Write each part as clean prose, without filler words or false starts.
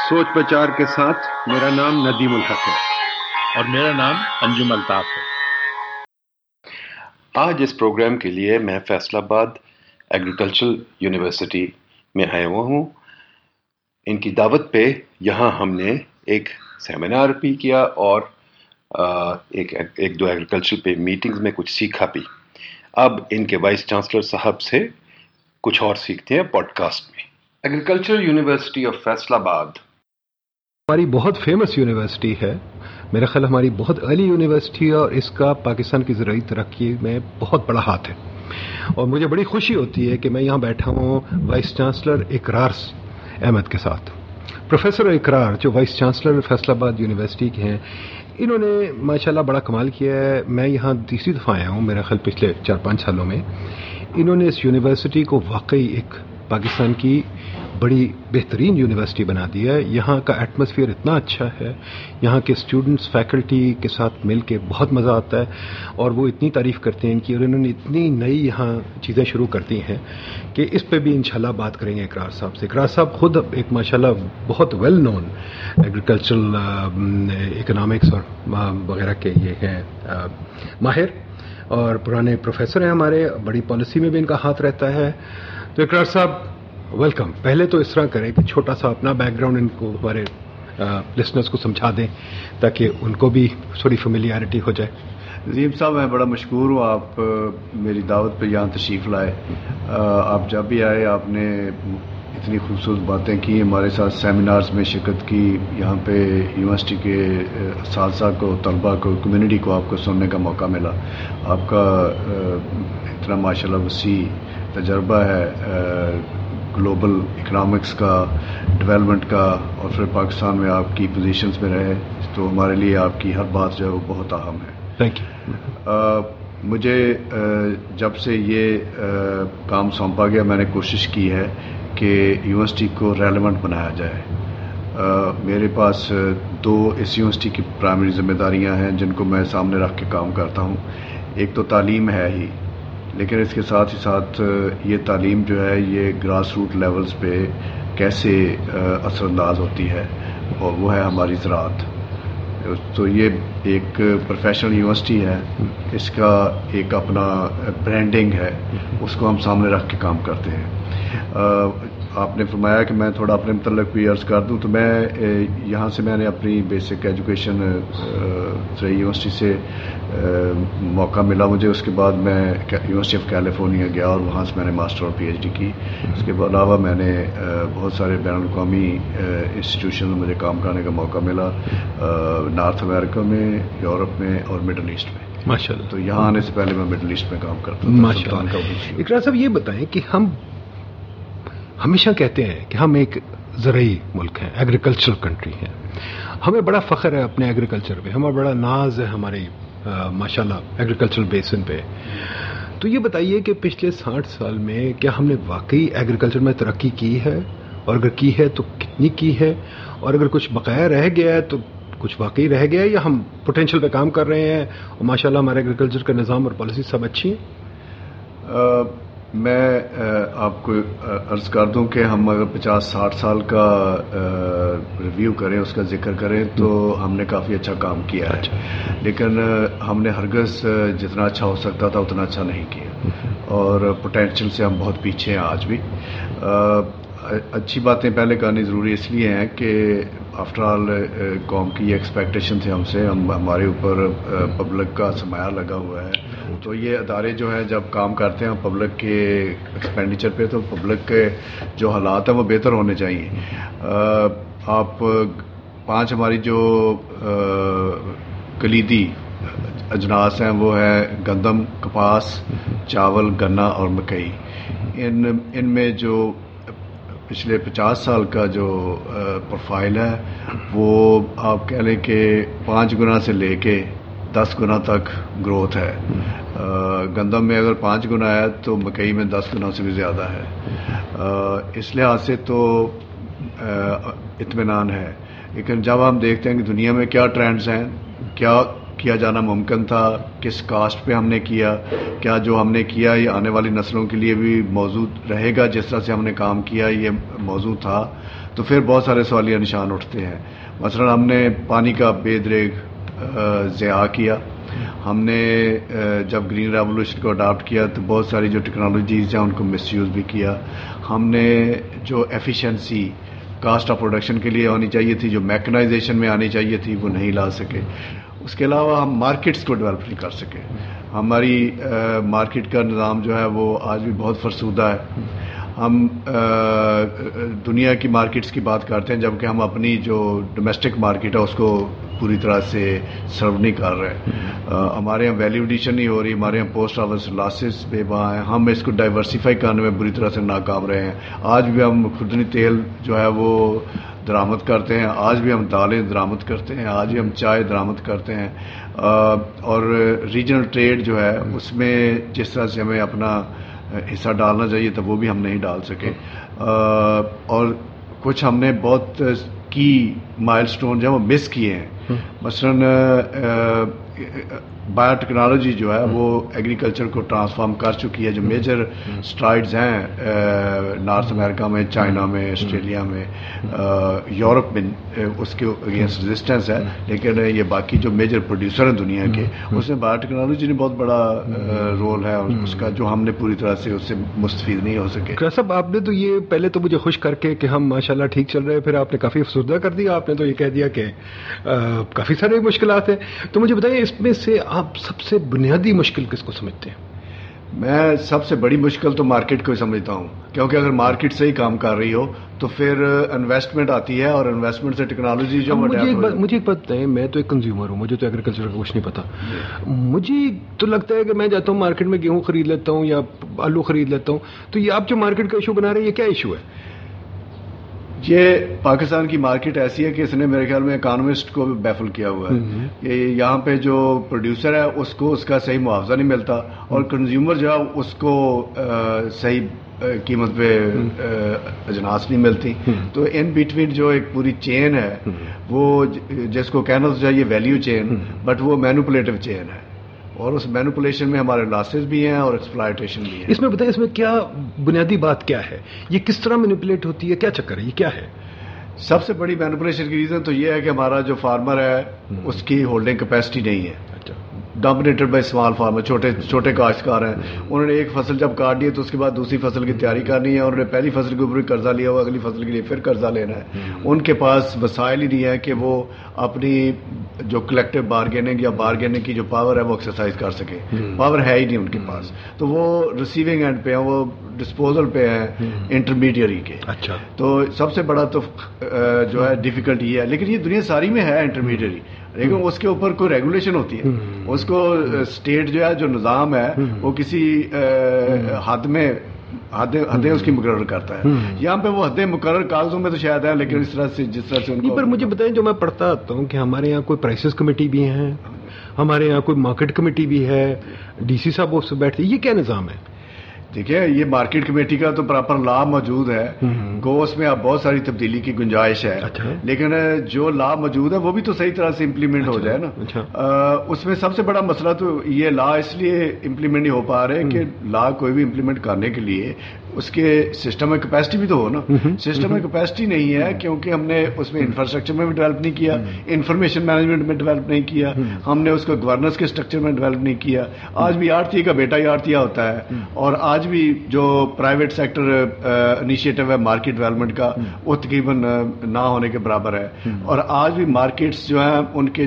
سوچ بچار کے ساتھ میرا نام ندیم الحق ہے اور میرا نام انجم الطاف ہے۔ آج اس پروگرام کے لیے میں فیصل آباد ایگریکلچرل یونیورسٹی میں آیا ہوا ہوں۔ ان کی دعوت پہ یہاں ہم نے ایک سیمینار بھی کیا اور ایک دو ایگریکلچر پہ میٹنگز میں کچھ سیکھا بھی۔ اب ان کے وائس چانسلر صاحب سے کچھ اور سیکھتے ہیں پوڈ کاسٹ میں۔ Agricultural university of Faisalabad ہماری بہت فیمس یونیورسٹی ہے، میرا خیال ہماری بہت ارلی یونیورسٹی ہے اور اس کا پاکستان کی زرعی ترقی میں بہت بڑا ہاتھ ہے، اور مجھے بڑی خوشی ہوتی ہے کہ میں یہاں بیٹھا ہوں وائس چانسلر اقرار احمد کے ساتھ۔ پروفیسر اقرار جو وائس چانسلر فیصل آباد یونیورسٹی کے ہیں، انہوں نے ماشاءاللہ بڑا کمال کیا ہے۔ میں یہاں تیسری دفعہ آیا ہوں میرا خیال پچھلے 4-5 سالوں میں۔ انہوں نے اس یونیورسٹی کو واقعی ایک پاکستان کی بڑی بہترین یونیورسٹی بنا دیا ہے۔ یہاں کا ایٹماسفیئر اتنا اچھا ہے، یہاں کے اسٹوڈنٹس فیکلٹی کے ساتھ مل کے بہت مزہ آتا ہے، اور وہ اتنی تعریف کرتے ہیں کہ انہوں نے اتنی نئی یہاں چیزیں شروع کر دی ہیں کہ اس پہ بھی انشاءاللہ بات کریں گے اقرار صاحب سے۔ اقرار صاحب خود ایک ماشاءاللہ بہت ویل نون ایگریکلچرل اکنامکس اور وغیرہ کے یہ ہیں ماہر، اور پرانے پروفیسر ہیں ہمارے، بڑی پالیسی میں بھی ان کا ہاتھ رہتا ہے۔ تو اقرار صاحب ویلکم۔ پہلے تو اس طرح کریں کہ چھوٹا سا اپنا بیک گراؤنڈ ان کو ہمارے لسنرز کو سمجھا دیں تاکہ ان کو بھی تھوڑی فیملیارٹی ہو جائے۔ نظیم صاحب، میں بڑا مشکور ہوں آپ میری دعوت پہ یہاں تشریف لائے۔ آپ جب بھی آئے آپ نے اتنی خوبصورت باتیں کی، ہمارے ساتھ سیمینارز میں شرکت کی، یہاں پہ یونیورسٹی کے اساتذہ کو، طلباء کو، کمیونٹی کو آپ کو سننے کا موقع ملا۔ آپ کا اتنا ماشاءاللہ وسیع تجربہ ہے گلوبل اکنامکس کا، ڈیولپمنٹ کا، اور پھر پاکستان میں آپ کی پوزیشنز میں رہے، تو ہمارے لیے آپ کی ہر بات جو ہے وہ بہت اہم ہے۔ Thank you. مجھے جب سے یہ کام سونپا گیا میں نے کوشش کی ہے کہ یونیورسٹی کو ریلیونٹ بنایا جائے۔ میرے پاس 2 اس یونیورسٹی کی پرائمری ذمہ داریاں ہیں جن کو میں سامنے رکھ کے کام کرتا ہوں۔ ایک تو تعلیم ہے ہی، لیکن اس کے ساتھ ہی ساتھ یہ تعلیم جو ہے یہ گراس روٹ لیولز پہ کیسے اثر انداز ہوتی ہے، اور وہ ہے ہماری زراعت۔ تو یہ ایک پروفیشنل یونیورسٹی ہے، اس کا ایک اپنا برانڈنگ ہے، اس کو ہم سامنے رکھ کے کام کرتے ہیں۔ آپ نے فرمایا کہ میں تھوڑا اپنے متعلق بھی عرض کر دوں، تو میں یہاں سے میں نے اپنی بیسک ایجوکیشن یونیورسٹی سے موقع ملا مجھے، اس کے بعد میں یونیورسٹی آف کیلیفورنیا گیا اور وہاں سے میں نے ماسٹر اور پی ایچ ڈی کی۔ اس کے علاوہ میں نے بہت سارے بین الاقوامی انسٹیٹیوشن میں مجھے کام کرنے کا موقع ملا، نارتھ امریکہ میں، یورپ میں اور مڈل ایسٹ میں۔ ماشاءاللہ۔ تو یہاں آنے سے پہلے میں مڈل ایسٹ میں کام کرتا تھا۔ ماشاءاللہ۔ اقرار صاحب یہ بتائیں کہ ہم ہمیشہ کہتے ہیں کہ ہم ایک زرعی ملک ہیں، ایگریکلچرل کنٹری ہیں، ہمیں بڑا فخر ہے اپنے ایگریکلچر پہ، ہمیں بڑا ناز ہے ہمارے ماشاءاللہ ایگریکلچرل بیسن پہ۔ تو یہ بتائیے کہ پچھلے 60 سال میں کیا ہم نے واقعی ایگریکلچر میں ترقی کی ہے، اور اگر کی ہے تو کتنی کی ہے، اور اگر کچھ بقایا رہ گیا ہے تو کچھ واقعی رہ گیا ہے، یا ہم پوٹینشیل پہ کام کر رہے ہیں اور ماشاءاللہ ہمارے ایگریکلچر کا نظام اور پالیسی سب اچھی ہیں؟ میں آپ کو عرض کر دوں کہ ہم اگر 50-60 سال کا ریویو کریں، اس کا ذکر کریں، تو ہم نے کافی اچھا کام کیا ہے، لیکن ہم نے ہرگز جتنا اچھا ہو سکتا تھا اتنا اچھا نہیں کیا، اور پوٹینشیل سے ہم بہت پیچھے ہیں آج بھی۔ اچھی باتیں پہلے کرنی ضروری اس لیے ہیں کہ آفٹر آل قوم کی یہ ایکسپیکٹیشن تھے ہم سے، ہمارے اوپر پبلک کا سرمایہ لگا ہوا ہے، تو یہ ادارے جو ہیں جب کام کرتے ہیں پبلک کے ایکسپینڈیچر پہ، تو پبلک کے جو حالات ہیں وہ بہتر ہونے چاہیے۔ آپ 5 ہماری جو کلیدی اجناس ہیں وہ ہے گندم، کپاس، چاول، گنا اور مکئی۔ ان میں جو پچھلے 50 سال کا جو پروفائل ہے وہ آپ کہہ لیں کہ 5 گنا سے لے کے 10 گنا تک گروتھ ہے۔ گندم میں اگر 5 گنا ہے تو مکئی میں 10 گنا سے بھی زیادہ ہے۔ اس لحاظ سے تو اطمینان ہے، لیکن جب ہم دیکھتے ہیں کہ دنیا میں کیا ٹرینڈز ہیں، کیا جانا ممکن تھا، کس کاسٹ پہ ہم نے کیا، کیا جو ہم نے کیا یہ آنے والی نسلوں کے لیے بھی موجود رہے گا، جس طرح سے ہم نے کام کیا یہ موضوع تھا. تو پھر بہت سارے سوالیہ نشان اٹھتے ہیں. مثلا ہم نے پانی کا بے دریغ ضیاع کیا. ہم نے جب گرین ریولوشن کو اڈاپٹ کیا تو بہت ساری جو ٹیکنالوجیز ہیں ان کو مس یوز بھی کیا. ہم نے جو ایفیشنسی کاسٹ آف پروڈکشن کے لیے ہونی چاہیے تھی، جو میکنائزیشن میں آنی چاہیے تھی، وہ نہیں لا سکے. اس کے علاوہ ہم مارکیٹس کو ڈیولپ نہیں کر سکے. ہماری مارکیٹ کا نظام جو ہے وہ آج بھی بہت فرسودہ ہے. ہم دنیا کی مارکیٹس کی بات کرتے ہیں جبکہ ہم اپنی جو ڈومیسٹک مارکیٹ ہے اس کو پوری طرح سے سرو نہیں کر رہے. ہمارے یہاں ویلیو ایڈیشن نہیں ہو رہی، ہمارے یہاں پوسٹ آفس لاسز بے بہا ہیں. ہم اس کو ڈائیورسیفائی کرنے میں بری طرح سے ناکام رہے ہیں. آج بھی ہم خوردنی تیل جو ہے وہ درآمد کرتے ہیں، آج بھی ہم دالیں درآمد کرتے ہیں، آج بھی ہم چائے درآمد کرتے ہیں. اور ریجنل ٹریڈ جو ہے اس میں جس طرح سے ہمیں اپنا حصہ ڈالنا چاہیے تھا وہ بھی ہم نہیں ڈال سکے. اور کچھ ہم نے بہت کی مائل سٹون جو ہے وہ مس کیے ہیں. مثلاً بایو ٹیکنالوجی جو ہے وہ ایگریکلچر کو ٹرانسفارم کر چکی ہے. جو میجر سٹرائڈز ہیں نارتھ امریکہ میں، چائنا میں، آسٹریلیا میں، یورپ میں اس کے اگینسٹ ریزسٹنس ہے. لیکن یہ باقی جو میجر پروڈیوسر ہیں دنیا کے اس میں بایو ٹیکنالوجی نے بہت بڑا رول ہے اس کا، جو ہم نے پوری طرح سے اس سے مستفید نہیں ہو سکے. صاحب آپ نے تو یہ پہلے تو مجھے خوش کر کے کہ ہم ماشاءاللہ ٹھیک چل رہے ہیں، پھر آپ نے کافی افسردہ کر دیا. آپ نے تو یہ کہہ دیا کہ کافی سارے مشکلات ہیں. تو مجھے بتائیے اس میں سے آپ سب سے بنیادی مشکل کس کو سمجھتے ہیں؟ میں سب سے بڑی مشکل تو مارکیٹ کو ہی سمجھتا ہوں، کیونکہ اگر مارکیٹ صحیح کام کر رہی ہو تو پھر انویسٹمنٹ آتی ہے، اور انویسٹمنٹ سے ٹیکنالوجی جو مجھے ایک بات بتائیں، میں تو ایک کنزیومر ہوں، مجھے تو ایگریکلچر کا کچھ نہیں پتا. مجھے تو لگتا ہے کہ میں جاتا ہوں مارکیٹ میں گیہوں خرید لیتا ہوں یا آلو خرید لیتا ہوں. تو یہ آپ جو مارکیٹ کا ایشو بنا رہے ہیں یہ کیا ایشو ہے؟ یہ پاکستان کی مارکیٹ ایسی ہے کہ اس نے میرے خیال میں اکانومسٹ کو بھی بیفل کیا ہوا ہے کہ یہاں پہ جو پروڈیوسر ہے اس کو اس کا صحیح معاوضہ نہیں ملتا، اور کنزیومر جو ہے اس کو صحیح قیمت پہ اجناس نہیں ملتی. تو ان بٹوین جو ایک پوری چین ہے وہ جس کو کہنا تو چاہیے ویلیو چین، بٹ وہ مینوپولیٹو چین ہے، اور اس مینوپولیشن میں ہمارے لاسز بھی ہیں اور ایکسپلائٹیشن بھی ہے. اس میں بتائیں اس میں کیا بنیادی بات کیا ہے؟ یہ کس طرح مینوپولیٹ ہوتی ہے؟ کیا چکر ہے؟ یہ کیا ہے؟ سب سے بڑی مینوپولیشن کی ریزن تو یہ ہے کہ ہمارا جو فارمر ہے اس کی ہولڈنگ کیپیسٹی نہیں ہے. ڈومینیٹڈ بائی اسمال فارمر، چھوٹے کاشتکار ہیں. انہوں نے ایک فصل جب کاٹ لی ہے تو اس کے بعد دوسری فصل کی تیاری کرنی ہے. انہوں نے پہلی فصل کے اوپر قرضہ لیا ہوا، اگلی فصل کے لیے پھر قرضہ لینا ہے. ان کے پاس وسائل ہی نہیں ہے کہ وہ اپنی جو کلیکٹو بارگیننگ یا بارگیننگ کی جو پاور ہے وہ ایکسرسائز کر سکے. پاور ہے ہی نہیں ان کے پاس. تو وہ ریسیونگ اینڈ پہ ہیں، وہ ڈسپوزل پہ ہیں انٹرمیڈیری کے. اچھا، تو سب سے بڑا تو جو ہے ڈیفیکلٹ یہ ہے. لیکن یہ دنیا ساری میں ہے انٹرمیڈیری، لیکن اس کے اوپر کوئی ریگولیشن ہوتی ہے. اس کو اسٹیٹ جو ہے جو نظام ہے وہ کسی حد میں حدیں اس کی مقرر کرتا ہے. یہاں پہ وہ حدیں مقرر کاغذوں میں تو شاید ہیں، لیکن اس طرح سے جس طرح سے ان کو. پر مجھے بتائیں، جو میں پڑھتا آتا ہوں کہ ہمارے یہاں کوئی پرائسز کمیٹی بھی ہیں، ہمارے یہاں کوئی مارکیٹ کمیٹی بھی ہے، ڈی سی صاحب اس سے بیٹھتے، یہ کیا نظام ہے؟ دیکھیے یہ مارکیٹ کمیٹی کا تو پراپر لا موجود ہے، گو اس میں اب بہت ساری تبدیلی کی گنجائش ہے. لیکن جو لا موجود ہے وہ بھی تو صحیح طرح سے امپلیمنٹ ہو جائے نا. اس میں سب سے بڑا مسئلہ تو یہ لا اس لیے امپلیمنٹ نہیں ہو پا رہے کہ لا کوئی بھی امپلیمنٹ کرنے کے لیے اس کے سسٹم میں کیپیسٹی بھی تو ہو نا. سسٹم میں کیپیسٹی نہیں ہے کیونکہ ہم نے اس میں انفراسٹرکچر میں بھی ڈیولپ نہیں کیا، انفارمیشن مینجمنٹ میں ڈیولپ نہیں کیا، ہم نے اس کو گورننس کے اسٹرکچر میں ڈیولپ نہیں کیا. آج بھی آڑتیے کا بیٹا ہی آڑتیہ ہوتا ہے، اور آج بھی جو پرائیویٹ سیکٹر انیشیٹو ہے مارکیٹ ڈیولپمنٹ کا وہ تقریباً نہ ہونے کے برابر ہے. اور آج بھی مارکیٹس جو ہیں ان کے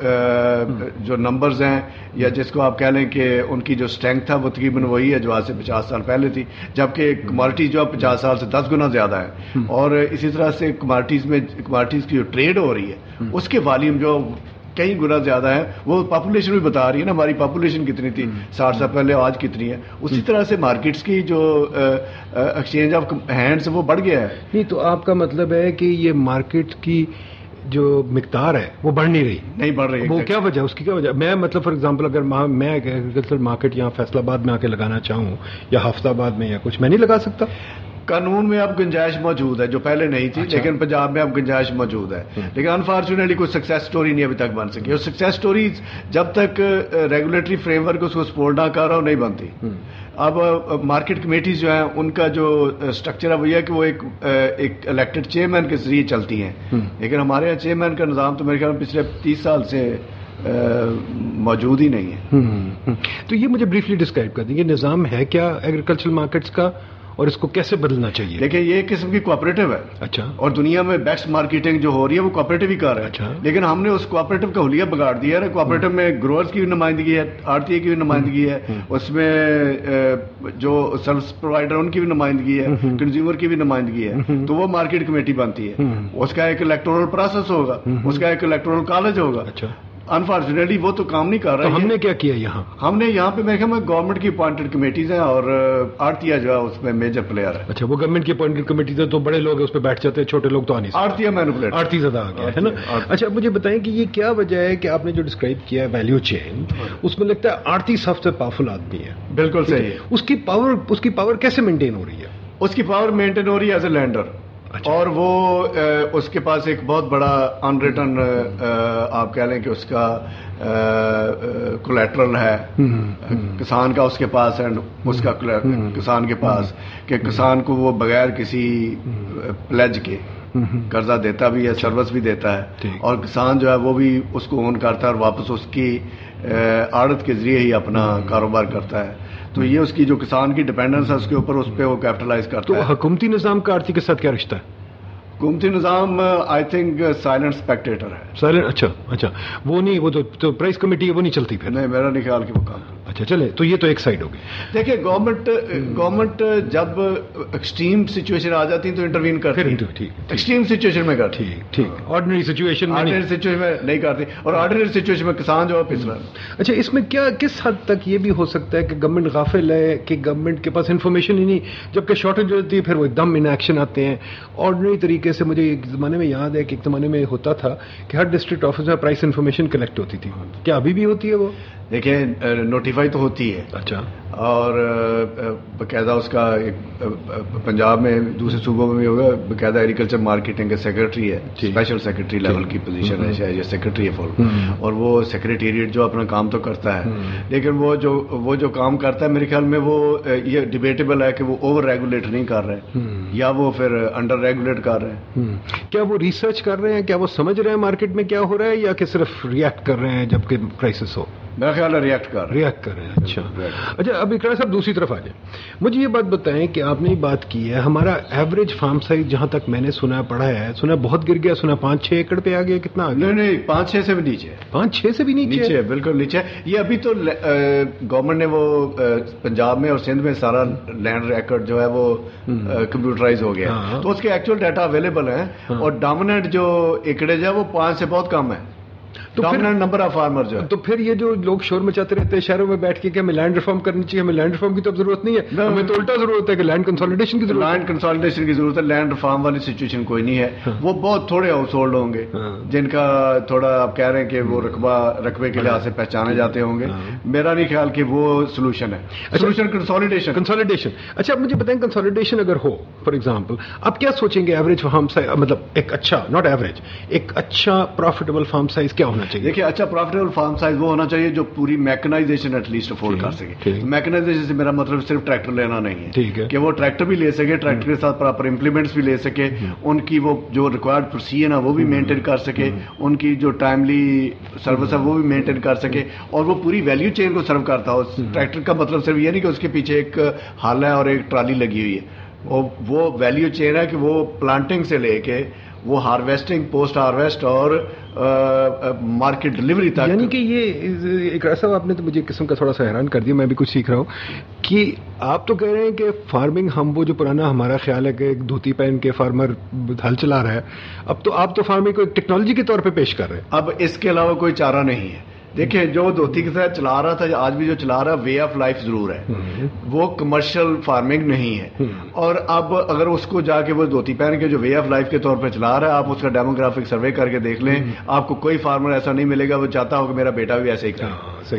جو نمبرز ہیں یا جس کو آپ کہہ لیں کہ ان کی جو اسٹرینتھ ہے وہ تقریباً وہی ہے جو آج سے 50 سال پہلے تھی، جبکہ کموڈٹیز جو 50 سال سے 10 گنا زیادہ ہے. اور اسی طرح سے کموڈٹیز کی جو ٹریڈ ہو رہی ہے اس کے والیوم جو کئی گنا زیادہ ہے، وہ پاپولیشن بھی بتا رہی ہے نا ہماری پاپولیشن کتنی تھی 60 سال پہلے، آج کتنی ہے. اسی طرح سے مارکیٹس کی جو ایکسچینج آف ہینڈز وہ بڑھ گیا ہے. نہیں تو آپ کا مطلب ہے کہ یہ مارکیٹ کی جو مقدار ہے وہ بڑھ نہیں بڑھ رہی. وہ کیا وجہ، اس کی کیا وجہ؟ میں مطلب فار ایگزامپل اگر میں ایگریکلچر مارکیٹ یہاں فیصل آباد میں آ کے لگانا چاہوں یا حافظ آباد میں یا کچھ، میں نہیں لگا سکتا؟ قانون میں اب گنجائش موجود ہے جو پہلے نہیں تھی. اچھا. لیکن پنجاب میں اب گنجائش موجود ہے. لیکن انفارچونیٹلی کوئی سکسیس سٹوری نہیں ابھی تک بن سکی, اور سکسیس سٹوریز جب تک ریگولیٹری فریم ورک اس کو سپورٹ نہ کر رہا ہو نہیں بنتی. اب مارکیٹ کمیٹیز جو ہیں ان کا جو اسٹرکچر ہے وہ یہ ہے کہ وہ ایک الیکٹڈ چیئرمین کے ذریعے چلتی ہیں. لیکن ہمارے یہاں چیئرمین کا نظام تو میرے خیال میں پچھلے 30 سال سے موجود ہی نہیں ہے. تو یہ مجھے بریفلی ڈسکرائب کر دیں, یہ نظام ہے کیا ایگریکلچرل مارکیٹس کا, اور اس کو کیسے بدلنا چاہیے؟ دیکھیں یہ ایک قسم کی کوآپریٹو ہے. اچھا. اور دنیا میں بیسٹ مارکیٹنگ جو ہو رہی ہے وہ کوآپریٹو ہی کر رہا ہے. اچھا. لیکن ہم نے اس کوآپریٹو کا حلیہ بگاڑ دیا ہے. کوآپریٹو میں گروورز کی بھی نمائندگی ہے, آڑتیے کی بھی نمائندگی ہے, اس میں جو سروس پرووائڈر ان کی بھی نمائندگی ہے, کنزیومر کی بھی نمائندگی ہے. تو وہ مارکیٹ کمیٹی بنتی ہے. اس کا ایک الیکٹورل پروسیس ہوگا, اس کا ایک الیکٹورل کالج ہوگا. اچھا. انفارچونیٹلی وہ تو کام نہیں کر رہا. تو ہم نے کیا کیا یہاں؟ ہم نے یہاں پہ میرے خیال میں گورنمنٹ کی اپوائنٹڈ کمیٹیز ہیں, اور آڑتیہ جو ہے اس میں میجر پلیئر ہے. اچھا, وہ گورنمنٹ کی اپوائنٹڈ کمیٹیز ہے تو بڑے لوگ اس پہ بیٹھ جاتے ہیں, چھوٹے لوگ تو آنے سے. آڑتیہ مینوپولیٹ, آڑتی زیادہ آ گیا ہے نا. اچھا مجھے بتائیں کہ یہ کیا وجہ ہے کہ آپ نے جو ڈسکرائب کیا ہے ویلیو چین, اس میں لگتا ہے آڑتی سب سے پاورفل آدمی ہے. بالکل صحیح. اس کی پاور کیسے مینٹین ہو رہی ہے؟ اس کی پاور مینٹین ہو رہی ہے ایز اے لینڈر. اور وہ اس کے پاس ایک بہت بڑا ان ریٹرن آپ کہہ لیں کہ اس کا کولیٹرل ہے کسان کا اس کے پاس, ہے اس کا کسان کے پاس, کہ کسان کو وہ بغیر کسی پلیج کے قرضہ دیتا بھی ہے, سروس بھی دیتا ہے, اور کسان جو ہے وہ بھی اس کو اون کرتا ہے اور واپس اس کی آڑت کے ذریعے ہی اپنا کاروبار کرتا ہے. تو یہ اس کی جو کسان کی ڈیپینڈنس ہے اس کے اوپر, اس پہ وہ کیپٹلائز کرتا ہے. تو حکومتی نظام کا آڑتی کے ساتھ کیا رشتہ ہے؟ حکومتی نظام آئی تھنک سائلنٹ اسپیکٹیٹر ہے. سائلنٹ. اچھا اچھا, وہ نہیں, وہ تو پرائز کمیٹی ہے وہ نہیں چلتی پھر؟ نہیں, میرا نہیں خیال کہ وہ کام. اچھا چلے, تو یہ تو ایک سائڈ ہوگی. دیکھیے گورنمنٹ جب ایکسٹریم سچویشن آ جاتی ہے تو انٹروین کرتی ہے. ایکسٹریم سچویشن میں کرتی. ٹھیک. آرڈنری سچویشن میں نہیں کرتی, اور آرڈنری سچویشن میں کسان جو ہے پس رہا ہے. اچھا, اس میں کیا کس حد تک یہ بھی ہو سکتا ہے کہ گورنمنٹ غافل ہے, کہ گورنمنٹ کے پاس انفارمیشن ہی نہیں, جبکہ شارٹیج ہوتی ہے پھر وہ ایک دم ان ایکشن آتے ہیں. آرڈنری طریقے سے مجھے ایک زمانے میں یاد ہے کہ ایک زمانے میں ہوتا تھا کہ ہر ڈسٹرکٹ آفس میں پرائس انفارمیشن کلیکٹ ہوتی تھی. کیا ابھی بھی ہوتی ہے وہ؟ دیکھیں نوٹیفائی تو ہوتی ہے. اچھا. اور باقاعدہ اس کا پنجاب میں, دوسرے صوبوں میں بھی ہوگا, باقاعدہ ایگریکلچر مارکیٹنگ کا سیکرٹری ہے, اسپیشل سیکرٹری لیول کی پوزیشن ہے شاید, یہ سیکرٹری ہے فل, اور وہ سیکریٹریٹ جو اپنا کام تو کرتا ہے, لیکن وہ جو کام کرتا ہے میرے خیال میں وہ یہ ڈیبیٹیبل ہے کہ وہ اوور ریگولیٹ نہیں کر رہے یا وہ پھر انڈر ریگولیٹ کر رہے ہیں. کیا وہ ریسرچ کر رہے ہیں, کیا وہ سمجھ رہے ہیں مارکیٹ میں کیا ہو رہا ہے, یا کہ صرف ریئیکٹ کر رہے ہیں جب کہ کرائسس ہو؟ میرا خیال ہے ریئیکٹ کر رہے ہیں. اچھا اچھا. اب اقرا صاحب دوسری طرف آ جائیں, مجھے یہ بات بتائیں کہ آپ نے بات کی ہے ہمارا ایوریج فارم سائز جہاں تک میں نے سنا پڑھا ہے, سنا بہت گر گیا, سنا 5-6 ایکڑ پہ آ گیا, کتنا آ گیا؟ نہیں 5-6 سے بھی نیچے. 5-6 سے بھی نیچے؟ بالکل نیچے. یہ ابھی تو گورنمنٹ نے وہ پنجاب میں اور سندھ میں سارا لینڈ ریکارڈ جو ہے وہ کمپیوٹرائز ہو گیا, تو اس کے ایکچوئل ڈیٹا اویلیبل ہیں, اور ڈومیننٹ جو ایکڑیج ہے وہ 5 سے بہت کم ہے. تو ڈومیننٹ نمبر آف فارمر جو ہے. تو پھر یہ جو لوگ شور مچاتے رہتے ہیں شہروں میں بیٹھ کے کہ ہمیں لینڈ ریفارم کرنی چاہیے, ہمیں لینڈ ریفارم کی تو اب ضرورت نہیں ہے, ہمیں تو الٹا ضرورت ہے کہ لینڈ کنسالیڈیشن کی ضرورت ہے. لینڈ کنسالیڈیشن کی ضرورت ہے, لینڈ ریفارم والی سچویشن کوئی نہیں ہے. وہ بہت تھوڑے ہاؤس ہولڈ ہوں گے جن کا تھوڑا آپ کہہ رہے ہیں کہ وہ رقبے کے لحاظ سے پہچانے جاتے ہوں گے. میرا نہیں خیال کہ وہ سولوشن ہے. Solution consolidation. اچھا آپ مجھے بتائیں کنسالیڈیشن اگر ہو فار ایگزامپل, آپ کیا سوچیں گے ایوریج فارم سائز, مطلب ایک اچھا, ناٹ ایوریج, ایک اچھا پروفیٹیبل فارم سائز کیا ہونا چاہیے؟ دیکھیے اچھا پروفیٹیبل فارم سائز وہ ہونا چاہیے جو پوری میکنائزیشن ایٹ لیسٹ افورڈ کر سکے. میکنائزیشن سے میرا مطلب صرف ٹریکٹر لینا نہیں ہے کہ وہ ٹریکٹر بھی لے سکے, ٹریکٹر کے ساتھ پراپر امپلیمنٹس بھی لے سکے, ان کی وہ جو ریکوائرڈ پروسیجر ہے وہ بھی مینٹین کر سکے, ان کی جو ٹائملی سروس ہے وہ بھی مینٹین کر سکے, اور وہ پوری ویلیو چین کو سرو کرتا ہو. ٹریکٹر کا مطلب صرف یہ نہیں کہ اس کے پیچھے ایک ہل ہے اور ایک ٹرالی لگی ہوئی ہے, وہ ویلیو چین ہے کہ وہ پلانٹنگ سے لے کے وہ ہارویسٹنگ, پوسٹ ہارویسٹ اور مارکیٹ ڈلیوری تک. یعنی کہ یہ اقرا صاحب آپ نے تو مجھے قسم کا تھوڑا سا حیران کر دیا, میں بھی کچھ سیکھ رہا ہوں کہ آپ تو کہہ رہے ہیں کہ فارمنگ ہم وہ جو پرانا ہمارا خیال ہے کہ ایک دھوتی پہن کے فارمر ہل چلا رہا ہے, اب تو آپ تو فارمنگ کو ایک ٹیکنالوجی کے طور پہ پیش کر رہے ہیں. اب اس کے علاوہ کوئی چارہ نہیں ہے. دیکھیں جو دھوتی کے ساتھ چلا رہا تھا, آج بھی جو چلا رہا ہے وے آف لائف ضرور ہے, وہ کمرشل فارمنگ نہیں ہے. اور اب اگر اس کو جا کے وہ دھوتی پہن کے جو وے آف لائف کے طور پہ چلا رہا ہے, آپ اس کا ڈیموگرافک سروے کر کے دیکھ لیں, آپ کو کوئی فارمر ایسا نہیں ملے گا وہ چاہتا ہو کہ میرا بیٹا بھی ایسے ہی کرے. صحیح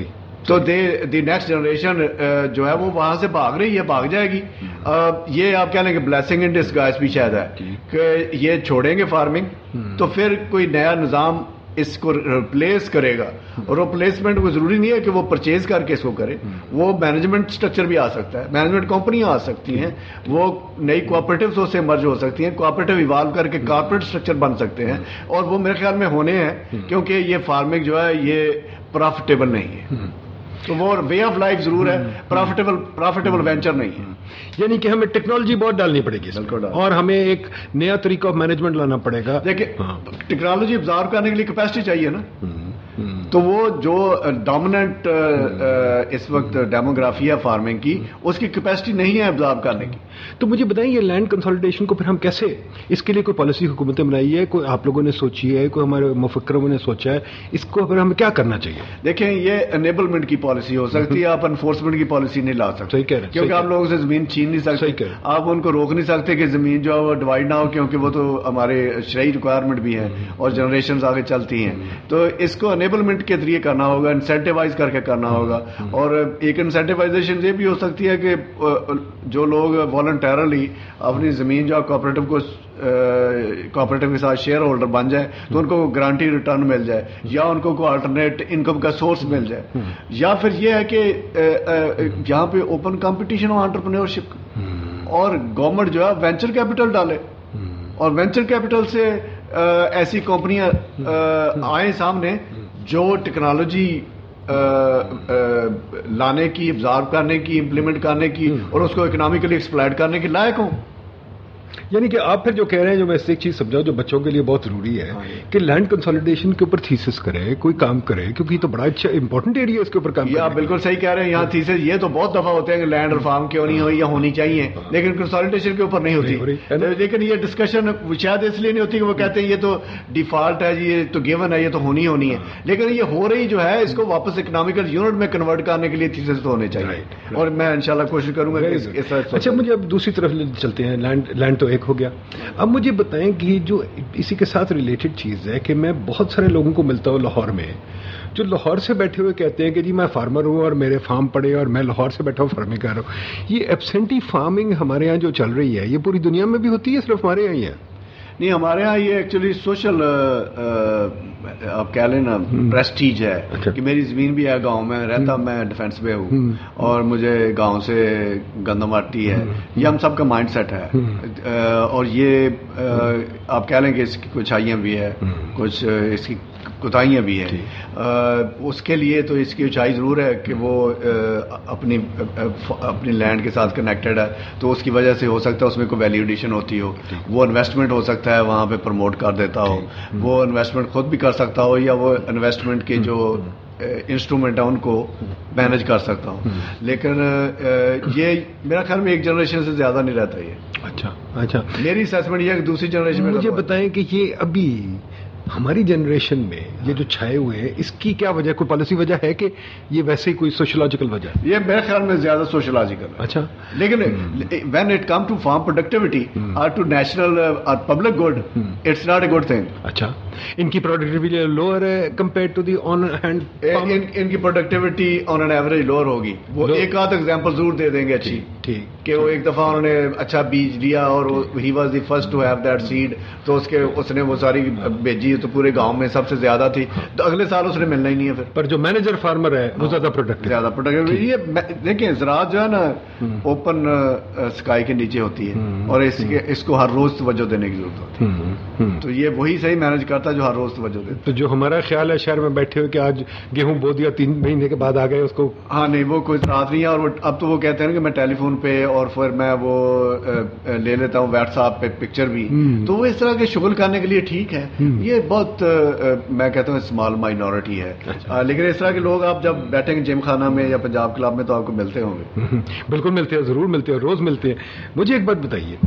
تو دی نیکسٹ جنریشن جو ہے وہ وہاں سے بھاگ رہی ہے, بھاگ جائے گی. یہ آپ کہہ لیں کہ بلیسنگ ان ڈسگائز بھی شاید ہے کہ یہ چھوڑیں گے فارمنگ تو پھر کوئی نیا نظام اس کو ریپلیس کرے گا. اور ریپلیسمنٹ کو ضروری نہیں ہے کہ وہ پرچیز کر کے اس کو کرے, وہ مینجمنٹ اسٹرکچر بھی آ سکتا ہے, مینجمنٹ کمپنیاں آ سکتی ہیں, وہ نئی کوآپریٹیوز سے مرج ہو سکتی ہیں, کوآپریٹیو ایوالو کر کے کارپوریٹ اسٹرکچر بن سکتے ہیں, اور وہ میرے خیال میں ہونے ہیں کیونکہ یہ فارمنگ جو ہے یہ پروفیٹیبل نہیں ہے. تو وہ وے آف لائف ضرور ہے, پروفیٹیبل وینچر نہیں ہے. یعنی کہ ہمیں ٹیکنالوجی بہت ڈالنی پڑے گی اور ہمیں ایک نیا طریقہ آف مینجمنٹ لانا پڑے گا. دیکھیں ٹیکنالوجی ابزارو کرنے کے لیے کیپیسٹی چاہیے نا, تو وہ جو ڈومیننٹ اس وقت ڈیموگرافی ہے فارمنگ کی, اس کی کیپیسٹی نہیں ہے ابزارو کرنے کی. تو مجھے بتائیں یہ لینڈ کنسالیڈیشن کو پھر ہم کیسے, اس کے لیے کوئی پالیسی حکومتیں بنائی ہے, کوئی آپ لوگوں نے سوچی ہے, کوئی ہمارے مفکروں نے سوچا ہے, اس کو پھر ہمیں کیا کرنا چاہیے؟ دیکھیں یہ انیبلمنٹ کی پالیسی ہو سکتی ہے, آپ انفورسمنٹ کی پالیسی نہیں لا سکتے. صحیح کہہ رہے ہیں, کیونکہ آپ لوگوں سے زمین چھین نہیں سکتے, آپ ان کو روک نہیں سکتے کہ زمین جو ہے وہ ڈیوائڈ نہ ہو, کیونکہ وہ تو ہمارے شرعی ریکوائرمنٹ بھی ہے اور جنریشنز آگے چلتی ہیں. تو اس کو انیبلمنٹ کے ذریعے کرنا ہوگا, انسینٹیوائز کر کے کرنا ہوگا. اور ایک انسینٹیوائزیشن یہ بھی ہو سکتی ہے کہ جو لوگ والنٹیرلی اپنی زمین جو کوآپریٹو کے ساتھ شیئر ہولڈر بن جائے تو ان کو گارنٹی ریٹرن مل جائے, یا ان کو کوئی آلٹرنیٹ انکم کا سورس مل جائے, یا پھر یہ ہے کہ یہاں پہ اوپن کمپٹیشن ہو انٹرپرینیورشپ, اور گورنمنٹ جو ہے وینچر کیپٹل ڈالے, اور وینچر کیپٹل سے ایسی کمپنیاں آئیں سامنے جو ٹیکنالوجی لانے کی, ابزارو کرنے کی, امپلیمنٹ کرنے کی اور اس کو اکنامکلی ایکسپلائٹ کرنے کے لائق ہوں. یعنی کہ آپ پھر جو کہہ رہے ہیں, جو میں اس سے ایک چیز سمجھاؤں جو بچوں کے لیے بہت ضروری ہے کہ لینڈ کنسالیڈیشن کے اوپر تھیسس کرے, کوئی کام کرے, کیونکہ یہ تو بڑا اچھا امپورٹنٹ ایریا ہے اس کے اوپر کام. آپ بالکل صحیح کہہ رہے ہیں, یہاں تھیسس یہ تو بہت دفعہ ہوتے ہیں کہ لینڈ ریفارم کیوں نہیں ہوئی یا ہونی چاہیے, لیکن کنسالیڈیشن کے اوپر نہیں ہوتی. لیکن یہ ڈسکشن شاید اس لیے نہیں ہوتی کہ وہ کہتے ہیں یہ تو ڈیفالٹ ہے جی, یہ تو گیون ہے, یہ تو ہونی ہے, لیکن یہ ہو رہی جو ہے اس کو واپس اکنامیکل یونٹ میں کنورٹ کرنے کے لیے تھیسس تو ہونے چاہیے, اور میں انشاءاللہ کوشش کروں گا. اچھا مجھے اب دوسری طرف چلتے ہیں, لینڈ تو ایک ہو گیا. اب مجھے بتائیں کہ جو اسی کے ساتھ ریلیٹڈ چیز ہے کہ میں بہت سارے لوگوں کو ملتا ہوں لاہور میں, جو لاہور سے بیٹھے ہوئے کہتے ہیں کہ جی میں فارمر ہوں اور میرے فارم پڑے اور میں لاہور سے بیٹھا ہوں فارمنگ کر رہا ہوں. یہ ایبسینٹی فارمنگ ہمارے یہاں جو چل رہی ہے یہ پوری دنیا میں بھی ہوتی ہے, صرف ہمارے یہاں ہی ہے؟ نہیں, ہمارے ہاں یہ ایکچولی سوشل آپ کہہ لیں نا پریسٹیج ہے کہ میری زمین بھی ہے گاؤں میں, رہتا میں ڈیفینس میں ہوں اور مجھے گاؤں سے گندم آتی ہے. یہ ہم سب کا مائنڈ سیٹ ہے, اور یہ آپ کہہ لیں کہ اس کی کچھ اچھائیاں بھی ہے, کچھ اس کی کوتاہیاں بھی ہیں. اس کے لیے تو اس کی اونچائی ضرور ہے کہ وہ اپنی لینڈ کے ساتھ کنیکٹڈ ہے, تو اس کی وجہ سے ہو سکتا ہے اس میں کوئی ویلیو ایڈیشن ہوتی ہو, وہ انویسٹمنٹ ہو سکتا ہے وہاں پہ پروموٹ کر دیتا ہو, وہ انویسٹمنٹ خود بھی کر سکتا ہو, یا وہ انویسٹمنٹ کے جو انسٹرومنٹ ہے ان کو مینج کر سکتا ہوں. لیکن یہ میرا خیال میں ایک جنریشن سے زیادہ نہیں رہتا یہ. اچھا میری اسیسمنٹ یہ ہے کہ دوسری جنریشن میں. مجھے بتائیں کہ یہ ابھی ہماری جنریشن میں یہ جو چھائے ہوئے ہیں اس کی کیا وجہ, کوئی پالیسی وجہ ہے کہ یہ ویسے ہی کوئی سوشولوجیکل وجہ ہے؟ یہ میرے خیال میں زیادہ سوشولوجیکل ہے. اچھا, لیکن when it come to farm productivity اور ٹو نیشنل اور public good, it's not a good thing. اچھا, ان کی پروڈکٹیوٹی لوور ہے compare to the on hand, ان کی productivity on an average lower ہوگی. وہ ایک آدھ ایگزامپل ضرور دے دیں گے اچھی, ٹھیک, کہ وہ ایک دفعہ انہوں نے اچھا بیج لیا اور he was the first to have that seed, تو اس نے وہ ساری بھیجی تو پورے گاؤں میں سب سے زیادہ تھی, تو اگلے سال اس نے ملنا ہی نہیں ہے. پھر پر جو مینیجر فارمر ہے وہ زیادہ پروڈکٹیو. یہ دیکھیں زراعت جو ہے نا اوپن اسکائی کے نیچے ہوتی ہے, اور اس کو ہر روز توجہ دینے کی ضرورت ہوتی ہے, تو یہ وہی صحیح مینیج کرتا ہے جو ہر روز توجہ دیتا ہے. تو جو ہمارا خیال ہے شہر میں بیٹھے ہوئے کہ آج گیہوں بو دیا 3 مہینے کے بعد آ گئے اس کو, ہاں نہیں وہ کوئی زراعت نہیں ہے. اور اب تو وہ کہتے ہیں کہ میں ٹیلی فون پہ اور پھر میں وہ لے لیتا ہوں واٹس ایپ پہ پکچر بھی, تو وہ اس طرح کے شغل کرنے کے لیے ٹھیک ہے. یہ بہت میں کہتا ہوں اسمال مائنورٹی ہے, لیکن اس طرح کے لوگ آپ جب بیٹھیں گے جم خانہ میں یا پنجاب کلب میں تو آپ کو ملتے ہوں گے. بالکل ملتے ہیں, ضرور ملتے ہیں, روز ملتے ہیں. مجھے ایک بات بتائیے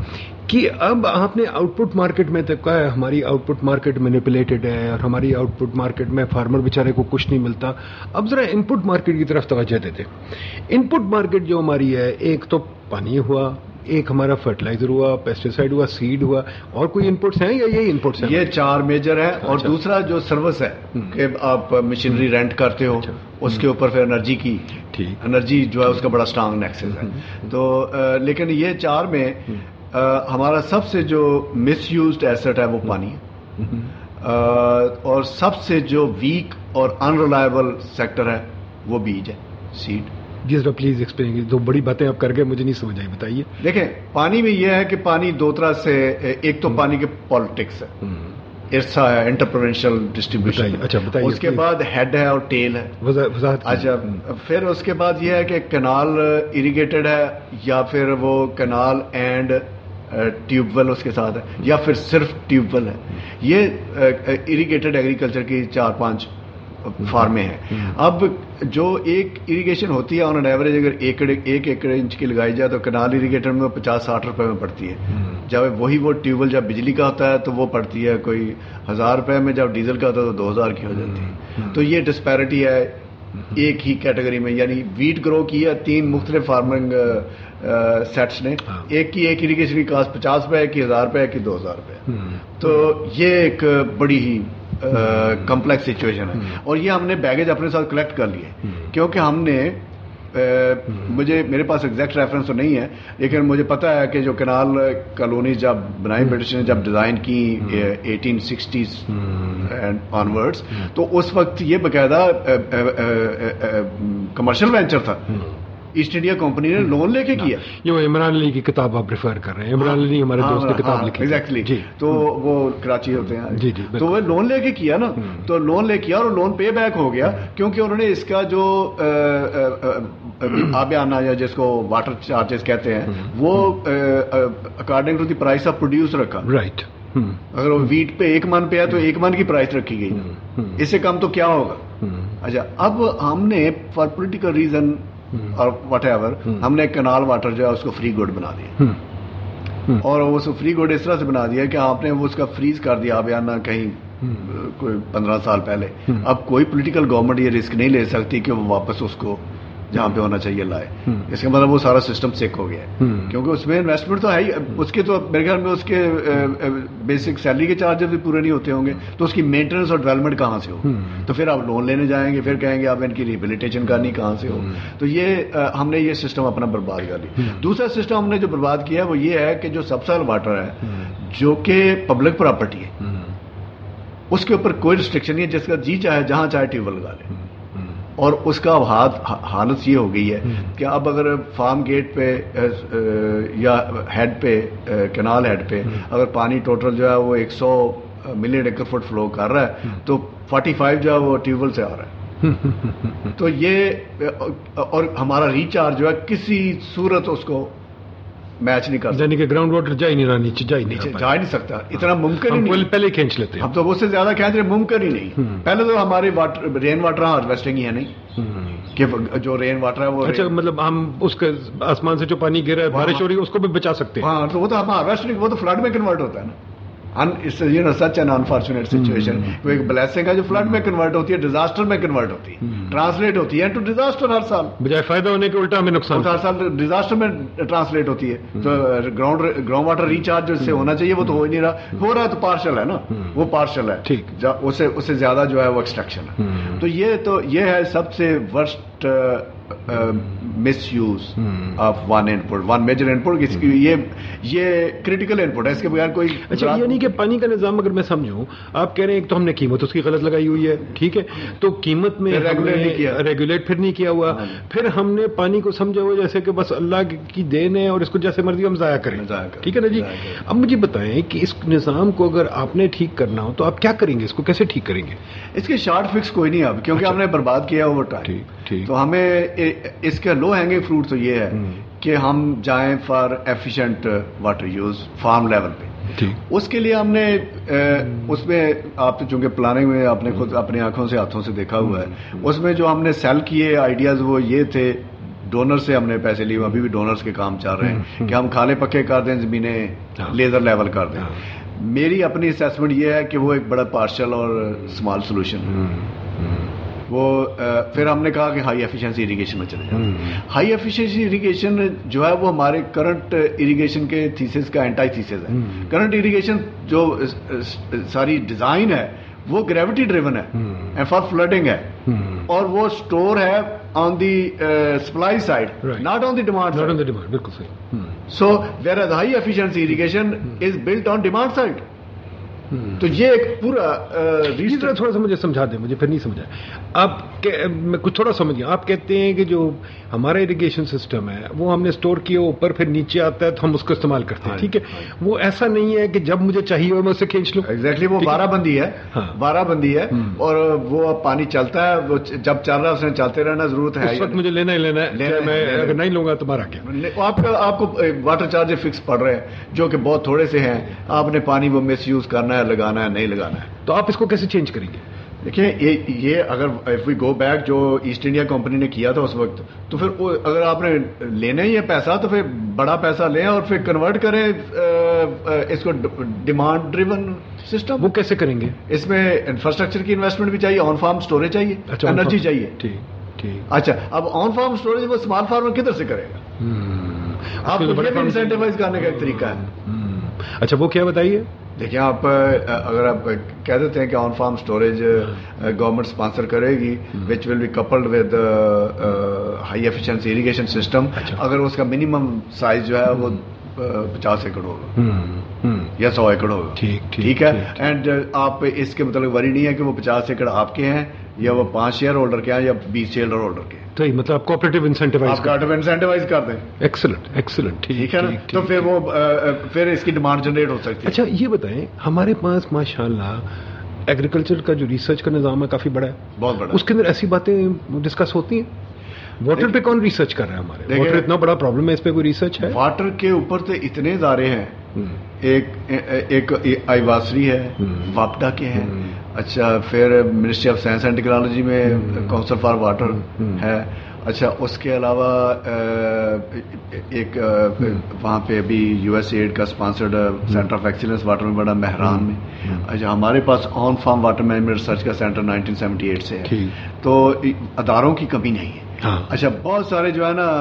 کہ اب آپ نے آؤٹ پٹ مارکیٹ میں تو کہا ہے ہماری آؤٹ پٹ مارکیٹ مینیپولیٹڈ ہے اور ہماری آؤٹ پٹ مارکیٹ میں فارمر بیچارے کو کچھ نہیں ملتا. اب ذرا ان پٹ مارکیٹ کی طرف توجہ دیتے. ان پٹ مارکیٹ جو ہماری ہے، ایک تو پانی ہوا، ایک ہمارا فرٹیلائزر ہوا، پیسٹیسائڈ ہوا، سیڈ ہوا، اور کوئی انپٹس ہیں یا یہی انپٹس ہیں؟ یہ 4 میجر ہیں. اور دوسرا جو سروس ہے کہ آپ مشینری رینٹ کرتے ہو، اس کے اوپر پھر انرجی کی انرجی جو ہے اس کا بڑا اسٹرانگ نیکسس ہے. تو لیکن یہ 4 میں ہمارا سب سے جو مس یوزڈ ایسٹ ہے وہ پانی ہے، اور سب سے جو ویک اور ان ریلائبل سیکٹر ہے وہ بیج ہے، سیڈ. جی ذرا پلیز ایکسپلین. دو بڑی باتیں آپ کر گئے، مجھے نہیں سمجھ آئی، بتائیے. دیکھیں پانی میں یہ ہے کہ پانی 2 طرح سے، ایک تو پانی کے پالیٹکس ہے، ارسا ہے، انٹرپرینشل ڈسٹریبیوشن. اچھا بتائیے. اس کے بعد ہیڈ ہے اور ٹیل ہے. وضاحت. اچھا پھر اس کے بعد یہ ہے کہ کینال اریگیٹڈ ہے یا پھر وہ کینال اینڈ ٹیوب ویل اس کے ساتھ ہے، یا پھر صرف ٹیوب ویل ہے. یہ اریگیٹڈ ایگریکلچر کی 4-5 فارمیں ہیں. اب جو ایک اریگیشن ہوتی ہے آن این ایوریج اگر 1 ایکڑ انچ کی لگائی جائے تو کنال اریگیٹر میں 50-60 روپے میں پڑتی ہے. جب وہی وہ ٹیوب ویل جب بجلی کا ہوتا ہے تو وہ پڑتی ہے کوئی 1000 روپے میں، جب ڈیزل کا ہوتا ہے تو 2000 کی ہو جاتی ہے. تو یہ ڈسپیرٹی ہے ایک ہی کیٹیگری میں. یعنی ویٹ گرو کی ہے 3 مختلف فارمنگ سیٹس نے، ایک کی ایک اریگیشن کی کاسٹ 50 روپے، ایک کی 1000 روپے، ایک کی 2000 روپے. تو یہ ایک بڑی ہی کمپلیکس سچویشن ہے. اور یہ ہم نے بیگیج اپنے ساتھ کلیکٹ کر لیے، کیونکہ ہم نے میرے پاس ایگزیکٹ ریفرنس تو نہیں ہے، لیکن مجھے پتا ہے کہ جو کینال کالونی جب بنائی برٹش نے، جب ڈیزائن کی 1860s آنورڈس، تو اس وقت یہ باقاعدہ کمرشل وینچر تھا. ایسٹ انڈیا کمپنی نے لون لے کے کیا. یہ وہ عمران علی کی کتاب آپ ریفر کر رہے ہیں، عمران علی ہمارے دوست نے کتاب لکھی. ایگزیکٹلی. تو وہ کراچی ہوتے ہیں. تو وہ لون لے کے کیا نا، تو لون لے کیا اور لون پے بیک ہو گیا، کیونکہ انہوں نے اس کا جو آبیانہ یا جس کو واٹر چارجز کہتے ہیں وہ according to the price of produce رکھا. رائٹ. اگر وہ ویٹ پہ 1 من پہ ہے تو 1 من کی پرائس رکھی گئی، اس سے کم تو کیا ہوگا. اچھا اب ہم نے فار پولیٹیکل ریزن اور واٹ ایور ہم نے کینال واٹر جو ہے اس کو فری گڈ بنا دیا. اور اس کو فری گڈ اس طرح سے بنا دیا کہ آپ نے اس کا فریز کر دیا آبیانہ کہیں کوئی 15 سال پہلے. اب کوئی پولیٹیکل گورنمنٹ یہ رسک نہیں لے سکتی کہ وہ واپس اس کو جہاں پہ ہونا چاہیے لائے. اس کا مطلب وہ سارا سسٹم سیک ہو گیا ہے، کیونکہ اس میں انویسٹمنٹ تو ہے ہی. اس کے تو میرے خیال میں اس کے بیسک سیلری کے چارجز بھی پورے نہیں ہوتے ہوں گے، تو اس کی مینٹیننس اور ڈیولپمنٹ کہاں سے ہو. تو پھر آپ لون لینے جائیں گے، پھر کہیں گے آپ ان کی ریہیبلیٹیشن کرنی کہاں سے ہو. تو یہ ہم نے یہ سسٹم اپنا برباد کر لیا. دوسرا سسٹم ہم نے جو برباد کیا وہ یہ ہے کہ جو سب سال واٹر ہے جو کہ پبلک پراپرٹی ہے، اس کے اوپر کوئی ریسٹرکشن نہیں ہے، جس کا جی چاہے جہاں چاہے ٹیوب ویل لگا لے. اور اس کا حالت یہ ہو گئی ہے کہ اب اگر فارم گیٹ پہ یا ہیڈ پہ کینال ہیڈ پہ اگر پانی ٹوٹل جو ہے وہ 100 ملین ایکڑ فٹ فلو کر رہا ہے تو 45 جو ہے وہ ٹیوب ویل سے آ رہا ہے. تو یہ اور ہمارا ریچارج جو ہے کسی صورت اس کو میچ نہیں کر سکتا. یعنی کہ گراؤنڈ واٹر جا ہی نہیں رہا، نیچے جا ہی نہیں سکتا. اتنا ممکن ہی نہیں. پہلے کھینچ لیتے ہیں ہم تو اس سے زیادہ کھینچ رہے، ممکن ہی نہیں. پہلے تو ہماری رین واٹر ہارویسٹنگ ہی ہے نہیں کہ جو رین واٹر ہے وہ. اچھا مطلب ہم اس کے آسمان سے جو پانی گر رہا ہے، بارش ہو رہی ہے، اس کو بھی بچا سکتے ہیں. ہاں تو وہ تو ہم ہارویسٹنگ، وہ تو فلڈ میں کنورٹ ہوتا ہے نا. Such an unfortunate situation. وہ ایک بلیسنگ ہے جو فلڈ میں کنورٹ ہوتی ہے، ڈیزاسٹر میں کنورٹ ہوتی ہے، ٹرانسلیٹ ہوتی ہے ٹو ڈیزاسٹر. ہر سال بجائے فائدہ ہونے کے الٹا ہمیں نقصان، ہر سال ڈیزاسٹر میں ٹرانسلیٹ ہوتی ہے. تو گراؤنڈ واٹر ریچارج جو اس سے ہونا چاہیے وہ تو ہو ہی نہیں رہا. ہو رہا ہے تو پارشل ہے نا، وہ پارشل ہے. ٹھیک، اس سے زیادہ جو ہے وہ ایکسٹریکشن ہے. تو یہ ہے سب سے worst misuse of one major input. یہ کریٹیکل ان پٹ ہے، اس کے بغیر کوئی. اچھا یعنی کہ پانی کا نظام اگر میں سمجھوں، آپ کہہ رہے ہیں ایک تو ہم نے قیمت اس کی غلط لگائی ہوئی ہے، ٹھیک ہے، تو قیمت میں ریگولیٹ پھر نہیں کیا ہوا. پھر ہم نے پانی کو سمجھا ہوا جیسے کہ بس اللہ کی دین ہے اور اس کو جیسے مرضی ہم ضائع کریں، ٹھیک ہے نا جی. اب مجھے بتائیں کہ اس نظام کو اگر آپ نے ٹھیک کرنا ہو تو آپ کیا کریں گے، اس کو کیسے ٹھیک کریں گے؟ اس کی شارٹ فکس کوئی نہیں اب، کیونکہ ہم نے برباد کیا اوور ٹائم. تو ہمیں اس کا لو ہینگنگ فروٹ تو یہ ہے کہ ہم جائیں for efficient water use farm level پہ. اس کے لیے ہم نے اس میں آپ چونکہ پلاننگ میں آپ نے خود اپنی آنکھوں سے ہاتھوں سے دیکھا ہوا ہے، اس میں جو ہم نے سیل کیے آئیڈیاز وہ یہ تھے ڈونر سے ہم نے پیسے لیے، ابھی بھی ڈونرز کے کام چل رہے ہیں کہ ہم کھالے پکے کر دیں، زمینیں لیزر لیول کر دیں. میری اپنی اسیسمنٹ یہ ہے کہ وہ ایک بڑا پارشل اور اسمال سولوشن. وہ پھر ہم نے کہا کہ ہائی ایفیشنسی اریگیشن میں چلے جائیں. ہائی ایفیشنسی اریگیشن جو ہے وہ ہمارے کرنٹ اریگیشن کے تھیسس کا اینٹائی تھیسس ہے. کرنٹ اریگیشن جو ساری ڈیزائن ہے وہ گریوٹی ڈریون ہے فار فلڈنگ ہے، اور وہ اسٹور ہے on the supply side, not on the demand side. بالکل صحیح. So whereas high efficiency irrigation is built on demand side. تو یہ ایک پورا تھوڑا سا مجھے سمجھا دیں، مجھے پھر نہیں سمجھا. آپ میں کچھ تھوڑا سمجھ گیا. آپ کہتے ہیں کہ جو ہمارا اریگیشن سسٹم ہے وہ ہم نے اسٹور کیا اوپر، پھر نیچے آتا ہے تو ہم اس کو استعمال کرتے ہیں. ٹھیک ہے، وہ ایسا نہیں ہے کہ جب مجھے چاہیے میں اسے کھینچ لوں. ایگزیکٹلی وہ بارہ بندی ہے، بارہ بندی ہے، اور وہ پانی چلتا ہے، وہ جب چل رہا ہے اس نے چلتے رہنا ضرورت ہے. اس وقت مجھے لینا ہی لینا ہے، میں اگر نہیں لوں گا تو مارا کیا. آپ کو واٹر چارج فکس پڑ رہے ہیں جو کہ بہت تھوڑے سے ہیں. آپ نے پانی وہ مس یوز کرنا ہے، لگانا ہے، نہیں لگانا ہے. تو آپ اس کو کیسے چینج کریں گے؟ دیکھیں یہ اگر اف وی گو بیک جو ایسٹ انڈیا کمپنی نے کیا تھا اس وقت، تو پھر اگر آپ نے لینا ہی ہے پیسہ تو پھر بڑا پیسہ لیں اور پھر کنورٹ کریں اس کو ڈیمانڈ ڈریون سسٹم. وہ کیسے کریں گے؟ اس میں انفراسٹرکچر کی انویسٹمنٹ بھی چاہیے، آن فارم سٹوریج چاہیے، انرجی چاہیے. ٹھیک. اچھا، اب آن فارم سٹوریج وہ اسمال فارمر کدھر سے کرے گا؟ آپ کو یہ بھی انسینٹیوائز کرنے کا ایک طریقہ ہے. اچھا، وہ کیا بتائیے؟ دیکھیں، آپ اگر آپ کہہ دیتے ہیں کہ on farm storage government sponsor کرے گی which will be coupled with high efficiency irrigation system, اگر اس کا منیمم سائز جو ہے وہ 50 ایکڑ ہوگا یا 100 ایکڑ ہوگا. ٹھیک ہے. اینڈ آپ اس کے متعلق وری نہیں ہے کہ وہ 50 ایکڑ آپ کے ہیں یا وہ 5 شیئر ہولڈر کے ہیں یا 20 شیئر ہولڈر کے ہیں. تو مطلب کوآپریٹو انسینٹیوائز کر دیں. ایکسلنٹ. ٹھیک ہے نا. تو پھر اس کی ڈیمانڈ جنریٹ ہو سکتی ہے. اچھا، یہ بتائیں، ہمارے پاس ماشاءاللہ ایگریکلچر کا جو ریسرچ کا نظام ہے کافی بڑا ہے، بہت بڑا. اس کے اندر ایسی باتیں ڈسکس ہوتی ہیں. واٹر پہ کون ریسرچ کر رہا ہے؟ ہمارے واٹر اتنا بڑا پرابلم ہے، اس پہ کوئی ریسرچ ہے؟ واٹر کے اوپر تو اتنے ادارے ہیں. ایک آئیواسری ہے، واپڈا کے ہیں. اچھا، پھر ministry of science and technology میں کونسل فار واٹر ہے. اچھا، اس کے علاوہ ایک وہاں پہ ابھی یو ایس ایڈ کا sponsored centre of excellence water میں بڑا مہران میں. اچھا، ہمارے پاس on farm water management research کا سینٹر 1978 سے ہے. تو اداروں کی کمی نہیں ہے. اچھا، بہت سارے جو ہے نا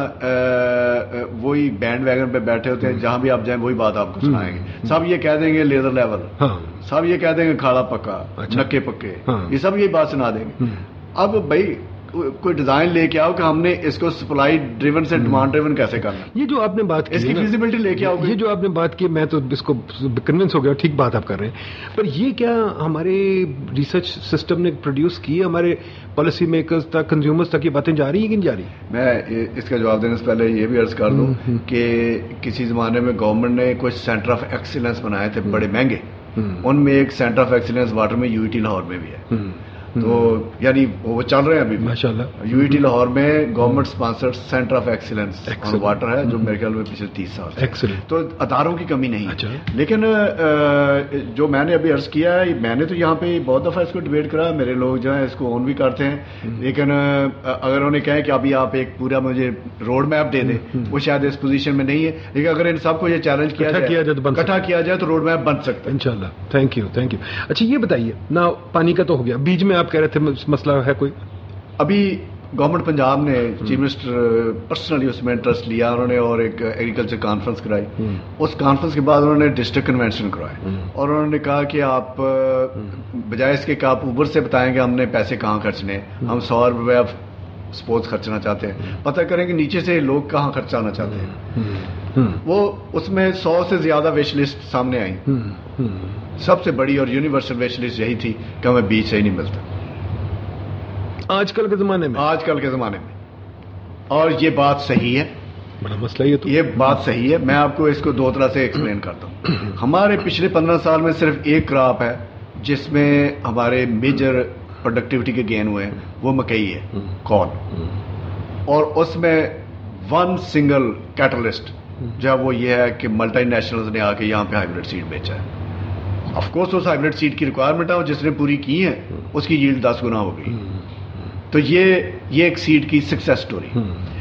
وہی بینڈ ویگن پہ بیٹھے ہوتے ہیں، جہاں بھی آپ جائیں وہی بات آپ کو سنائیں گے. سب یہ کہہ دیں گے لیزر لیول، سب یہ کہہ دیں گے کھاڑا پکا، نکے پکے، یہ سب یہ بات سنا دیں گے. اب بھائی کوئی ڈیزائن لے کے آؤ کہ ہم نے اس کو سپلائی ڈریون سے ڈیمانڈ ڈریون کیسے کرنا. یہ جو آپ نے بات کی، اس کی فیزیبلٹی لے کے آؤ. یہ جو آپ نے بات کی، میں تو اس کو کنونس ہو گیا. ٹھیک بات آپ کر رہے ہیں، پر یہ کیا ہمارے ریسرچ سسٹم نے پروڈیوس کی، ہمارے پالیسی میکرز تک، کنزیومرز تک یہ باتیں جا رہی ہیں کہ نہیں جا رہی؟ میں اس کا جواب دینے سے پہلے یہ بھی عرض کر دوں کہ کسی زمانے میں گورنمنٹ نے کچھ سینٹر آف ایکسیلنس بنائے تھے بڑے مہنگے. ان میں ایک سینٹر آف ایکسیلنس واٹر میں یو ای ٹی لاہور میں بھی ہے. تو یعنی وہ چل رہے ہیں ابھی ماشاءاللہ. یو ای ٹی لاہور میں government sponsored centre of excellence on water ہے، جو میرے خیال میں پچھلے 30 سال سے. تو اداروں کی کمی نہیں ہے. لیکن جو میں نے ابھی عرض کیا ہے، میں نے تو یہاں پہ بہت دفعہ اس کو ڈیبیٹ کرا. میرے لوگ جو ہیں اس کو اون بھی کرتے ہیں. لیکن اگر انہوں نے کہا کہ ابھی آپ ایک پورا مجھے روڈ میپ دے دیں، وہ شاید اس پوزیشن میں نہیں ہے. لیکن اگر ان سب کو یہ چیلنج کیا جائے تو روڈ میپ بن سکتا ہے انشاءاللہ. Thank you. اچھا، یہ بتائیے نا، پانی کا تو ہو گیا، بیچ میں آپ کہہ رہے تھے مسئلہ ہے کوئی؟ ابھی گورنمنٹ پنجاب نے چیف منسٹر پرسنلی اس میں انٹرسٹ لیا انہوں نے، اور ایک ایگریکلچر کانفرنس کرائی. اس کانفرنس کے بعد انہوں نے ڈسٹرکٹ کنونشن کرائے، اور انہوں نے کہا کہ آپ بجائے اس کے کہ آپ اوپر سے بتائیں کہ ہم نے پیسے کہاں خرچنے، ہم 100 روپیہ سپوز خرچنا چاہتے ہیں، پتہ کریں کہ نیچے سے لوگ کہاں خرچانا چاہتے ہیں. وہ اس میں 100 سے زیادہ وش لسٹ سامنے آئی. سب سے بڑی اور یونیورسل وش لسٹ یہی تھی کہ ہمیں بیچ صحیح نہیں ملتا آج کل کے زمانے میں. اور یہ بات صحیح ہے، بڑا مسئلہ یہ بات صحیح ہے. میں آپ کو اس کو دو طرح سے ایکسپلین کرتا ہوں. ہمارے پچھلے 15 سال میں صرف ایک کراپ ہے جس میں ہمارے میجر پروڈکٹیوٹی کے گین ہوئے ہیں، وہ مکئی ہے، کارن. اور اس میں ون سنگل کیٹلسٹ جو ہے وہ یہ ہے کہ ملٹی نیشنلز نے آ کے یہاں پہ ہائیبریڈ سیڈ بیچا ہے. آف کورس اس ہائیبریڈ سیڈ کی ریکوائرمنٹ ہے، اور جس نے پوری کی ہے اس کی ییلڈ 10 گنا ہو گئی. تو یہ ایک سیڈ کی سکسیس سٹوری.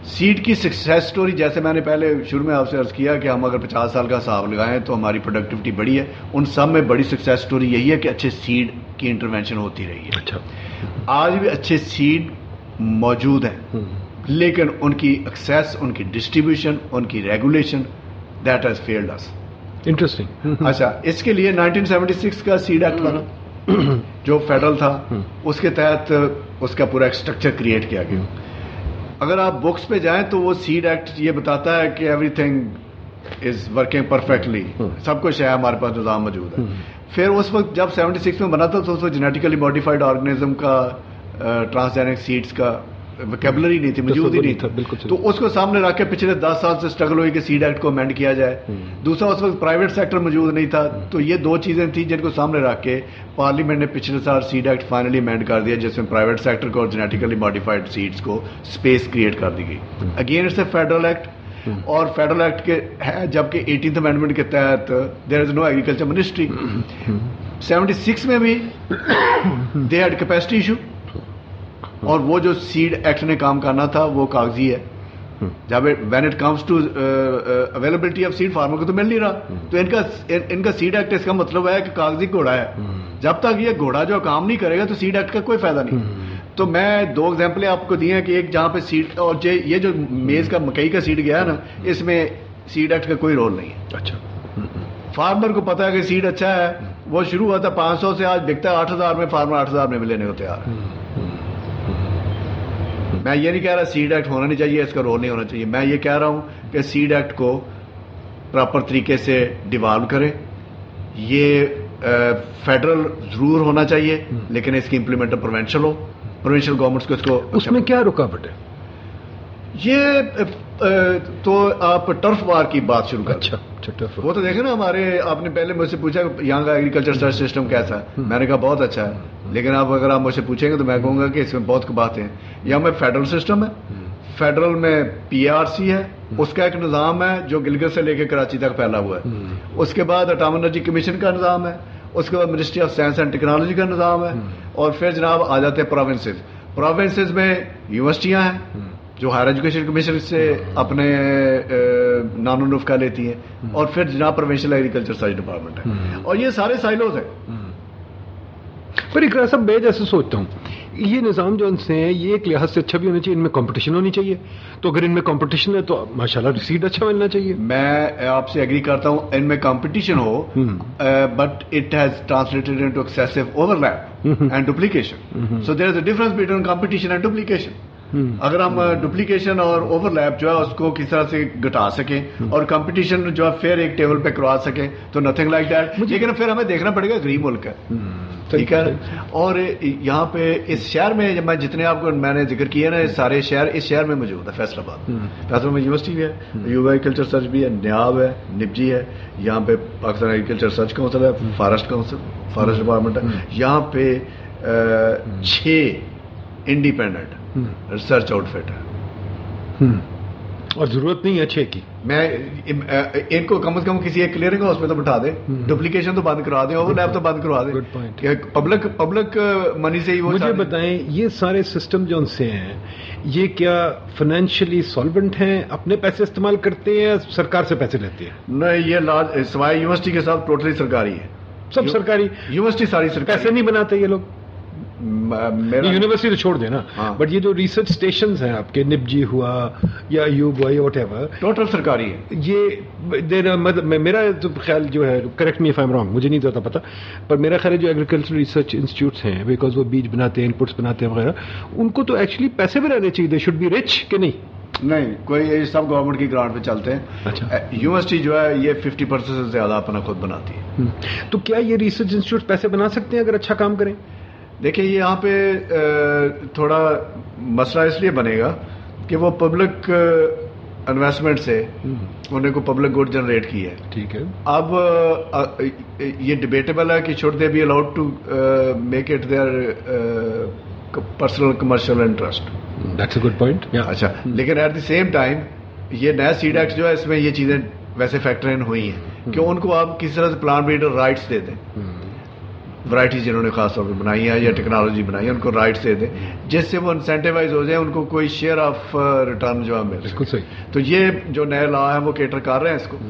سیڈ کی سکسیس سٹوری جیسے میں نے پہلے شروع میں آپ سے عرض کیا کہ ہم اگر 50 سال کا حساب لگائیں تو ہماری پروڈکٹیوٹی بڑی ہے. ان سب میں بڑی سکسیس سٹوری یہی ہے کہ اچھے سیڈ کی انٹرونشن ہوتی رہی ہے. اچھا. آج بھی اچھے سیڈ موجود ہیں لیکن ان کی ایکسیس, ان کی ڈسٹریبیوشن, ان کی regulation that has failed us. Interesting. اچھا, اس کے لیے 1976 کا سیڈ ایکٹ بنا جو فیڈرل تھا, اس کے تحت اس کا پورا ایک اسٹرکچر کریٹ کیا گیا. اگر آپ بکس پہ جائیں تو وہ سیڈ ایکٹ یہ بتاتا ہے کہ everything is working perfectly, سب کچھ ہے, ہمارے پاس نظام موجود ہے. پھر اس وقت جب 76 میں بنا تھا تو اس وقت جینیٹیکلی ماڈیفائڈ آرگنیزم کا, ٹرانسجینک سیڈز کا ویکیبلری نہیں تھی, موجود ہی نہیں تھا. تو اس کو سامنے رکھ کے پچھلے 10 سال سے اسٹرگل ہوئی کہ سیڈ ایکٹ کو امینڈ کیا جائے. دوسرا اس وقت پرائیویٹ سیکٹر موجود نہیں تھا. تو یہ دو چیزیں تھیں جن کو سامنے رکھ کے پارلیمنٹ نے پچھلے سال سیڈ ایکٹ فائنلی امینڈ کر دیا, جس میں پرائیویٹ سیکٹر کو اور جینیٹیکلی ماڈیفائڈ سیڈز کو اسپیس کریٹ کر دی گئی. Again it's a federal act, اور فیڈرل ایکٹ کے ہے جبکہ 18th امینڈمنٹ کے تحت دیر از نو ایگریکلچر منسٹری. 76 میں بھی دے ہیڈ کیپیسٹی ایشو, اور وہ جو سیڈ ایکٹ نے کام کرنا تھا وہ کاغذی ہے. جب when it comes to availability of seed, farmer کو تو مل نہیں رہا. تو ان کا سیڈ ایکٹ اس کا مطلب ہے کہ کاغذی گھوڑا ہے. جب تک یہ گھوڑا جو کام نہیں کرے گا تو سیڈ ایکٹ کا کوئی فائدہ نہیں. تو میں 2 ایگزامپلیں آپ کو دی ہیں کہ ایک جہاں پہ سیڈ, اور یہ جو میز کا مکئی کا سیڈ گیا ہے نا, اس میں سیڈ ایکٹ کا کوئی رول نہیں ہے. اچھا. فارمر کو پتا ہے کہ سیڈ اچھا ہے, وہ شروع ہوا تھا 500 سے, آج بکتا ہے 8000 میں, فارمر 8000 میں لینے کو تیار ہے. میں یہ نہیں کہہ رہا سیڈ ایکٹ ہونا نہیں چاہیے, اس کا رول نہیں ہونا چاہیے. میں یہ کہہ رہا ہوں کہ سیڈ ایکٹ کو پراپر طریقے سے ڈیوالو کرے. یہ فیڈرل ضرور ہونا چاہیے لیکن اس کی امپلیمنٹ پروونشل ہو. پروونشل گورنمنٹس کو اس کو, اس میں کیا رکاوٹ ہے؟ یہ تو آپ ٹرف وار کی بات شروع کریں. اچھا, وہ تو دیکھیں نا, ہمارے آپ نے پہلے مجھ سے پوچھا یہاں کا ایگریکلچر ریسرچ سسٹم کیسا ہے. میں نے کہا بہت اچھا ہے, لیکن آپ اگر آپ مجھ سے پوچھیں گے تو میں کہوں گا کہ اس میں بہت باتیں ہیں. یہاں میں فیڈرل سسٹم ہے, فیڈرل میں PRC ہے, اس کا ایک نظام ہے جو گلگت سے لے کے کراچی تک پھیلا ہوا ہے. اس کے بعد اٹامک انرجی کمیشن کا نظام ہے, اس کے بعد ministry of science and technology کا نظام ہے, اور پھر جناب آ جاتے ہیں پروونسز. پروونسز میں یونیورسٹیاں ہیں جو ہائر ایجوکیشن کمیشن سے اپنے نام و نسخہ لیتی ہیں, اور پھر جناب پروونشل ایگریکلچر ریسرچ ڈپارٹمنٹ ہے, اور یہ سارے سائلوز ہیں. پر اقرا صاحب میں جیسے سوچتا ہوں یہ نظام جو ان سے ہے یہ ایک لحاظ سے اچھا بھی ہونا چاہیے, ان میں کمپٹیشن ہونی چاہیے. تو اگر ان میں کمپٹیشن ہے تو ماشاءاللہ سیڈ اچھا ملنا چاہیے. میں آپ سے ایگری کرتا ہوں, ان میں کمپٹیشن ہو, but it has translated into excessive overlap and duplication. So there is a difference between competition and duplication. اگر ہم ڈپلیکیشن اور اوور لیپ جو ہے اس کو کس طرح سے گھٹا سکیں اور کمپٹیشن جو ہے پھر ایک ٹیبل پہ کروا سکیں تو نتھنگ لائک دیٹ. لیکن پھر ہمیں دیکھنا پڑے گا غریب ملک ہے, ٹھیک ہے. اور یہاں پہ اس شہر میں جب میں جتنے آپ کو میں نے ذکر کیا نا, سارے شہر اس شہر میں موجود ہے. فیصل آباد, فیصل آباد میں یونیورسٹی بھی ہے, یووا ایگریکلچر ریسرچ بھی ہے, نیاب ہے, نبجی ہے, یہاں پہ پاکستان ایگریکلچر ریسرچ کونسل ہے, فارسٹ کونسل, فارسٹ ڈپارٹمنٹ ہے. یہاں پہ 6 انڈیپینڈنٹ ریسرچ آؤٹ فٹ ہے, اور ضرورت نہیں ہے 6 کی. میں ان کو کم از کم کسی ایک کلیئرنگ ہاؤس میں تو بٹھا دیں, ڈپلیکیشن تو بند کروا دیں, اوور لیپ تو بند کروا دیں. پبلک منی سے ہی وہ. مجھے بتائیں یہ سارے سسٹم جو ان سے ہیں یہ کیا فائنینشلی سالوینٹ ہیں, اپنے پیسے استعمال کرتے ہیں یا سرکار سے پیسے لیتے ہیں؟ نہیں, یہ سوائے یونیورسٹی کے ساتھ ٹوٹلی سرکاری ہے. سب سرکاری, یونیورسٹی ساری سرکاری. پیسے نہیں بناتے یہ لوگ. یونیورسٹی تو چھوڑ دیں نا, بٹ یہ جو ریسرچ اسٹیشنز ہیں آپ کے, نبجی ہوا یا ایوب ہوا یا واٹ ایور, ٹوٹل سرکاری ہے. یہ میرا تو خیال جو ہے, correct me if I am wrong, مجھے نہیں ہوتا پتا, پر میرا خیال ہے جو ایگریکلچر ریسرچ انسٹیٹیوٹس ہیں, بیکاز وہ بیج بناتے ہیں, انپٹس بناتے ہیں وغیرہ, ان کو تو ایکچولی پیسے بھی رہنے چاہیے. دے شوڈ بی رچ کہ نہیں؟ نہیں, کوئی سب گورنمنٹ کی گرانٹ پہ چلتے ہیں. اچھا, یونیورسٹی جو ہے یہ 50% سے زیادہ اپنا خود بناتی ہے. تو کیا یہ ریسرچ انسٹیٹیوٹ پیسے بنا سکتے ہیں اگر اچھا کام کریں؟ دیکھیں یہاں پہ تھوڑا مسئلہ اس لیے بنے گا کہ وہ پبلک انویسٹمنٹ سے انہوں نے کو پبلک گڈ جنریٹ کی ہے. ٹھیک ہے, اب یہ ڈبیٹیبل ہے کہ should they be allowed to make it their personal commercial interest. That's a good point. اچھا, لیکن ایٹ دی سیم ٹائم یہ نیا سیڈ ایکٹ جو ہے اس میں یہ چیزیں ویسے فیکٹر ان ہوئی ہیں کہ ان کو آپ کسی طرح سے پلانٹ بریڈر رائٹس دے دیں. ورائٹیز جنہوں نے خاص طور پہ بنائی ہے یا ٹیکنالوجی بنائی ہے ان کو رائٹس دے دیں جس سے وہ انسینٹیوائز ہو جائیں, ان کو کوئی شیئر آف ریٹرن جو ہے مل. بالکل صحیح. تو یہ جو نئے لا ہیں وہ کیٹر کر رہے ہیں اس کو.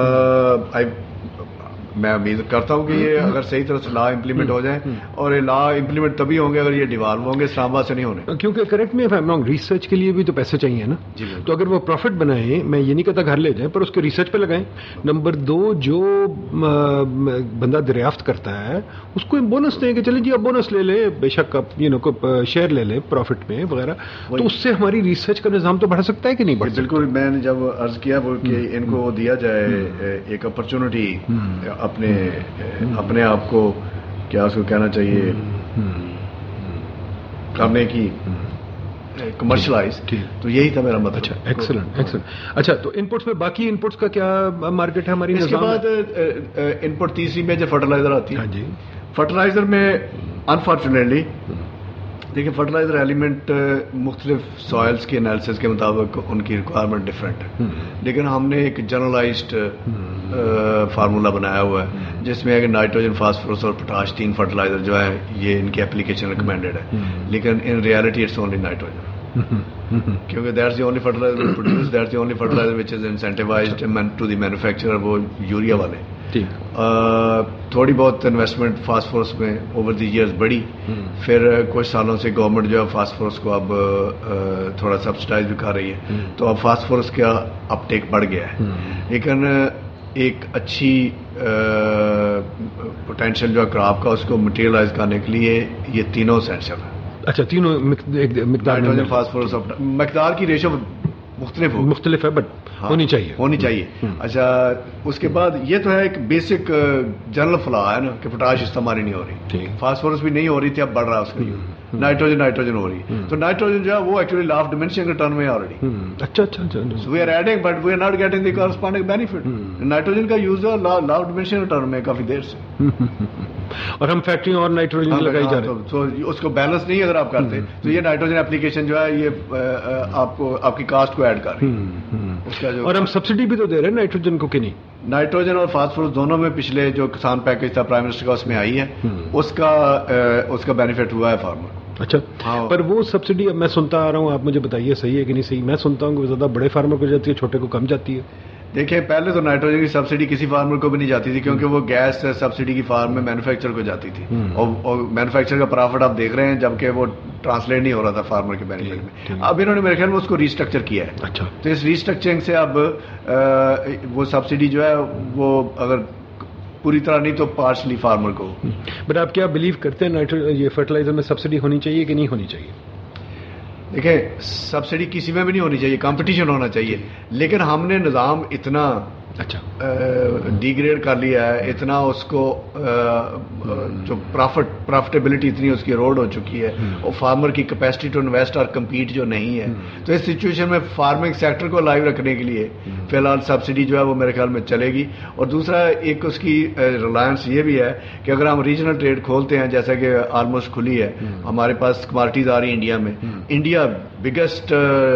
میں امید کرتا ہوں کہ یہ اگر صحیح طرح سے لا امپلیمنٹ ہو جائیں, اور یہ لا امپلیمنٹ تبھی ہوں گے اگر یہ ڈیوالو ہوں گے, اسلام آباد سے نہیں ہونے. کیونکہ کریکٹ میں ریسرچ کے لیے بھی تو پیسے چاہیے نا. تو اگر وہ پروفٹ بنائیں, میں یہ نہیں کہتا گھر لے جائیں, پر اس کے ریسرچ پہ لگائیں. نمبر 2, جو بندہ دریافت کرتا ہے اس کو بونس دیں کہ چلیں جی آپ بونس لے لے, بے شک آپ شیئر لے لیں پروفٹ میں وغیرہ. تو اس سے ہماری ریسرچ کا نظام تو بڑھ سکتا ہے کہ نہیں بڑھ سکتا. بالکل. میں نے جب عرض کیا وہ کہ ان کو دیا جائے ایک اپرچونٹی اپنے آپ کو کیا اس کو کہنا چاہیے کرنے کی, کمرشلائز. تو یہی تھا میرا مطلب. اچھا, ایکسلنٹ. اچھا, تو ان پٹس میں باقی ان پٹس کا کیا مارکیٹ ہے ہماری؟ اس کے بعد ان پٹ تیسری میجر فرٹیلائزر آتی ہے. ہاں جی. فرٹیلائزر میں انفارچونیٹلی دیکھیں فرٹیلائزر ایلیمنٹ مختلف سوائلز کے انالیسس کے مطابق ان کی ریکوائرمنٹ ڈفرینٹ ہے, لیکن ہم نے ایک جنرلائزڈ فارمولا بنایا ہوا ہے جس میں اگر نائٹروجن, فاسفورس اور پوٹاش 3 فرٹیلائزر جو ہے یہ ان کی اپلیکیشن ریکمینڈیڈ ہے, لیکن in reality it's only nitrogen, کیونکہ that's the only fertiliser we produce, that's the only fertiliser which is incentivised to the manufacturer, وہ یوریا والے. تھوڑی بہت انویسٹمنٹ فاسفورس میں اوور دی ایئرز بڑھی, پھر کچھ سالوں سے گورنمنٹ جو ہے فاسفورس کو اب تھوڑا سبسڈائز بھی کر رہی ہے, تو اب فاسفورس کا اپ ٹیک بڑھ گیا ہے. لیکن ایک اچھی پوٹینشیل جو ہے کراپ کا اس کو مٹیریلائز کرنے کے لیے یہ تینوں اسینشیل ہے. اچھا, تینوں مقدار نائٹروجن, فاسفورس, مقدار کی ریشو مختلف ہے, بٹ ہونی چاہیے. اچھا, اس کے بعد یہ تو ہے ایک بیسک جنرل فلا ہے نا کہ پوٹاش استعمال نہیں ہو رہی, فاسفورس بھی نہیں ہو رہی تھی, اب بڑھ رہا ہے اس کا. نائٹروجن ہو رہی, تو نائٹروجن جو ہے وہ ایکچولی لا آف ڈیمنشن کے ٹرم میں آلریڈی. اچھا, we are adding but we are not getting the corresponding benefit. Nitrogen کا یوز ہے لا آف ڈیمنشن کے ٹرم میں کافی دیر سے, اور ہم فیکٹریوں اور نائٹروجن لگائی جا رہے ہیں, تو اس کو بیلنس نہیں اگر آپ کرتے تو یہ نائٹروجن اپلیکیشن جو ہے یہ آپ کی کاسٹ کو ایڈ کر رہی ہے. اور ہم سبسڈی بھی تو دے رہے ہیں نائٹروجن کو کہ نہیں؟ نائٹروجن اور فاسفورس دونوں میں پچھلے جو کسان پیکج تھا پرائم منسٹر کا اس میں آئی ہے, اس کا بینیفٹ ہوا ہے فارمر. اچھا, پر وہ سبسڈی اب میں سنتا آ رہا ہوں, آپ مجھے بتائیے صحیح ہے کہ نہیں صحیح. میں سنتا ہوں کہ زیادہ بڑے فارمر کو جاتی ہے, چھوٹے کو کم جاتی ہے. دیکھیں پہلے تو نائٹروجن کی سبسڈی کسی فارمر کو بھی نہیں جاتی تھی, کیونکہ وہ گیس سبسڈی کی فارم میں مینوفیکچر کو جاتی تھی, اور مینوفیکچر کا پرافٹ آپ دیکھ رہے ہیں جبکہ وہ ٹرانسلیٹ نہیں ہو رہا تھا فارمر کے بینیفٹ میں. اب انہوں نے میرے خیال میں اس کو ریسٹرکچر کیا ہے. اچھا, تو اس ریسٹرکچرنگ سے اب وہ سبسڈی جو ہے وہ اگر پوری طرح نہیں تو پارشلی فارمر کو. بٹ آپ کیا بلیو کرتے ہیں یہ فرٹیلائزر میں سبسڈی ہونی چاہیے کہ نہیں ہونی چاہیے؟ دیکھیں سبسڈی کسی میں بھی نہیں ہونی چاہیے, کمپٹیشن ہونا چاہیے, لیکن ہم نے نظام اتنا ڈیگریڈ کر لیا ہے, اتنا اس کو جو پروفٹیبلٹی اتنی اس کی اروڈ ہو چکی ہے, اور فارمر کی کیپیسٹی ٹو انویسٹ اور کمپیٹ جو نہیں ہے. تو اس سچویشن میں فارمنگ سیکٹر کو لائیو رکھنے کے لیے فی الحال سبسڈی جو ہے وہ میرے خیال میں چلے گی. اور دوسرا ایک اس کی ریلائنس یہ بھی ہے کہ اگر ہم ریجنل ٹریڈ کھولتے ہیں جیسا کہ آلموسٹ کھلی ہے, ہمارے پاس کمارٹیز آ رہی ہیں انڈیا میں, انڈیا بگیسٹ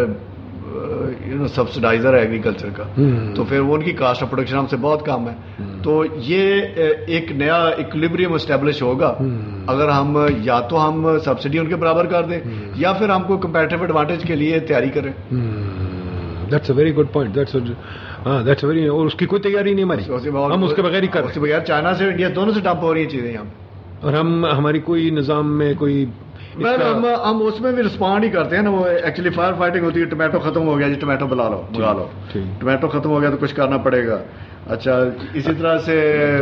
سبسڈائزر ہے ایگریکلچر کا, تو پھر وہ ان کی کاسٹ آف پروڈکشن ہم سے بہت کم ہے. تو یہ ایک نیا ایکولیبریم اسٹیبلش ہوگا اگر ہم یا تو ہم سبسڈی ان کے برابر کر دیں یا پھر ہم کو کمپیٹیو ایڈوانٹیج کے لیے تیاری کریں. That's a very good point. That's very, اور اس کی کوئی تیاری نہیں ہماری, ہم اس کے بغیر ہی کر رہے ہیں. اس کے بغیر چائنا سے انڈیا دونوں سے ڈمپ ہو رہی ہیں چیزیں یہاں پہ, اور ہماری کوئی نظام میں کوئی ہم اس میں بھی رسپونڈ ہی کرتے ہیں نا. وہ ایکچولی فائر فائٹنگ ہوتی ہے, ٹومیٹو ختم ہو گیا جی, ٹومیٹو منگا لو, ٹومیٹو ختم ہو گیا تو کچھ کرنا پڑے گا. اچھا, اسی طرح سے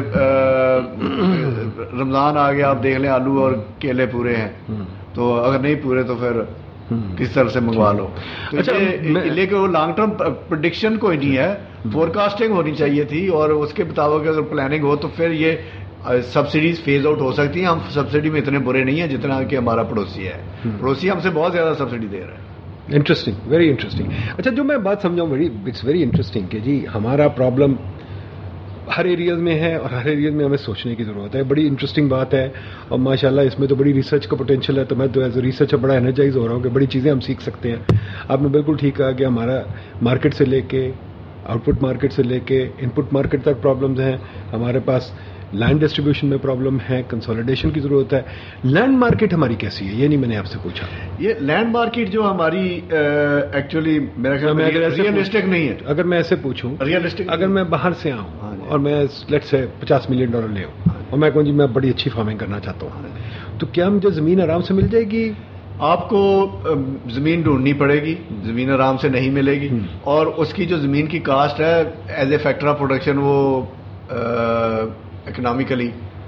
رمضان آ گیا, آپ دیکھ لیں آلو اور کیلے پورے ہیں, تو اگر نہیں پورے تو پھر کس طرح سے منگوا لو. لیکن وہ لانگ ٹرم پریڈکشن کوئی نہیں ہے, فور کاسٹنگ ہونی چاہیے تھی, اور اس کے مطابق اگر پلاننگ ہو تو پھر یہ سبسڈیز فیز آؤٹ ہو سکتی ہیں. ہم سبسڈی میں اتنے برے نہیں ہیں جتنا کہ ہمارا پڑوسی ہے. پڑوسی ہم سے بہت زیادہ سبسڈی دے رہا ہے. Interesting, very interesting. اچھا, جو میں بات سمجھاؤں اٹس ویری انٹرسٹنگ کہ جی ہمارا پرابلم ہر ایریاز میں ہے, اور ہر ایریاز میں ہمیں سوچنے کی ضرورت ہے. بڑی انٹرسٹنگ بات ہے, اور ماشاءاللہ اس میں تو بڑی ریسرچ کا پوٹینشیل ہے. تو میں تو ایز اے ریسرچر بڑا انرجائز ہو رہا ہوں کہ بڑی چیزیں ہم سیکھ سکتے ہیں. آپ نے بالکل ٹھیک کہا کہ ہمارا مارکیٹ سے لے کے آؤٹ پٹ مارکیٹ سے لے کے ان پٹ مارکیٹ تک پرابلمز ہیں. ہمارے پاس لینڈ ڈسٹریبیوشن میں پرابلم ہے, کنسولیڈیشن کی ضرورت ہے. لینڈ مارکیٹ ہماری کیسی ہے, یہ نہیں میں نے آپ سے پوچھا. یہ لینڈ مارکیٹ جو ہماری ایکچولی میرا خیال میں ریئلسٹک نہیں ہے. اگر میں ایسے پوچھوں, ریئلسٹک اگر میں باہر سے آؤں اور میں لیٹ سے $50 ملین لے آؤں اور میں کہوں جی میں بڑی اچھی فارمنگ کرنا چاہتا ہوں, تو کیا مجھے زمین آرام سے مل جائے گی؟ آپ کو زمین ڈھونڈنی پڑے گی, زمین آرام سے نہیں ملے گی, اور اس کی جو زمین کی کاسٹ ہے as a factor of production وہ اکنامیکلی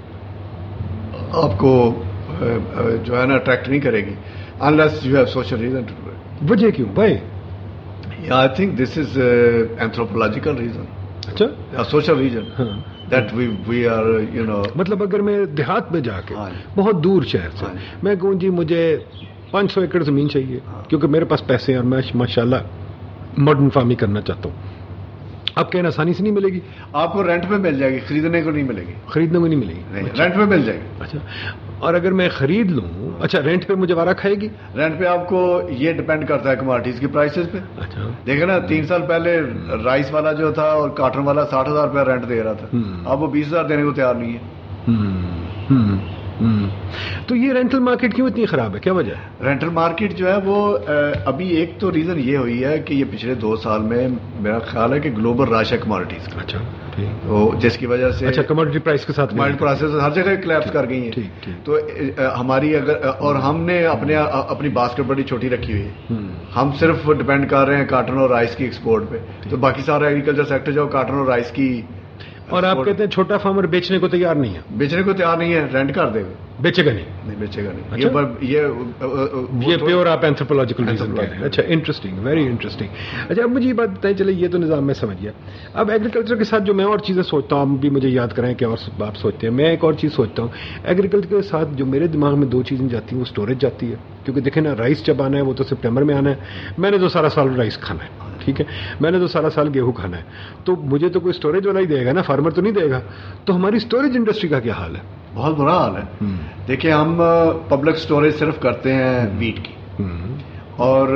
آپ کو جو ہے نا اٹریکٹ نہیں کرے گی unless you have social reason to do it. وجہ کیوں بھائی؟ Yeah, I think this is anthropological reason. اچھا, social reason that we are, you know. مطلب اگر میں دیہات میں جا کے بہت دور شہر سے میں کہوں جی مجھے 500 ایکڑ زمین چاہیے کیونکہ میرے پاس پیسے ہیں اور میں ماشاءاللہ ماڈرن فارمنگ کرنا چاہتا ہوں, آپ کہنا آسانی سے نہیں ملے گی. آپ کو رینٹ پہ مل جائے گی, خریدنے کو نہیں ملے گی. خریدنے کو نہیں ملے گی, رینٹ پہ مل جائے گی. اچھا, اور اگر میں خرید لوں, اچھا رینٹ پہ مجھے وارہ کھائے گی؟ رینٹ پہ آپ کو یہ ڈپینڈ کرتا ہے کموڈٹیز کی پرائسز پہ. اچھا دیکھیں نا 3 سال پہلے رائس والا جو تھا اور کاٹن والا 60,000 روپیہ رینٹ دے رہا تھا, اب وہ 20,000 دینے کو تیار نہیں ہے. تو یہ رینٹل مارکیٹ کیوں اتنی خراب ہے, کیا وجہ ہے؟ رینٹل مارکیٹ جو ہے وہ ابھی ایک تو ریزن یہ ہوئی ہے کہ یہ پچھلے 2 سال میں میرا خیال ہے کہ گلوبل رش ہے کموڈٹیز کا. اچھا, تو جس کی وجہ سے اچھا کموڈٹی پرائس کے ساتھ کموڈٹی پرائسز ہر جگہ کلیپس کر گئی ہیں. تو ہماری اگر اور ہم نے اپنی باسکٹ بڑی چھوٹی رکھی ہوئی ہے, ہم صرف ڈپینڈ کر رہے ہیں کاٹن اور رائس کی ایکسپورٹ پہ, تو باقی سارا ایگریکلچر سیکٹر جو کاٹن اور رائس کی. اور آپ کہتے ہیں چھوٹا فارمر بیچنے کو تیار نہیں ہے, بیچنے کو تیار نہیں ہے, رینٹ کر دے گا, بیچے گا نہیں, بیچے گا نہیں. یہ پیور آپ اینتھروپولوجیکل ریزن کہہ رہے ہیں. اچھا انٹرسٹنگ, ویری انٹرسٹنگ. اچھا اب مجھے یہ بات بتائیں, چلے یہ تو نظام میں سمجھ گیا. اب ایگریکلچر کے ساتھ جو میں اور چیزیں سوچتا ہوں, بھی مجھے یاد کریں کہ اور آپ سوچتے ہیں, میں ایک اور چیز سوچتا ہوں ایگریکلچر کے ساتھ جو میرے دماغ میں 2 چیزیں جاتی ہیں, وہ اسٹوریج جاتی ہے. کیونکہ دیکھیں نا رائس جب آنا ہے وہ تو سپٹمبر میں آنا ہے, میں نے تو سارا سال رائس کھانا ہے, ٹھیک ہے, میں نے تو سارا سال گیہوں کھانا ہے, تو مجھے تو کوئی اسٹوریج والا ہی دے گا نا, فارمر تو نہیں دے گا. تو ہماری اسٹوریج انڈسٹری کا کیا حال ہے؟ بہت برا حال ہے. دیکھیں ہم پبلک اسٹوریج صرف کرتے ہیں ویٹ کی, اور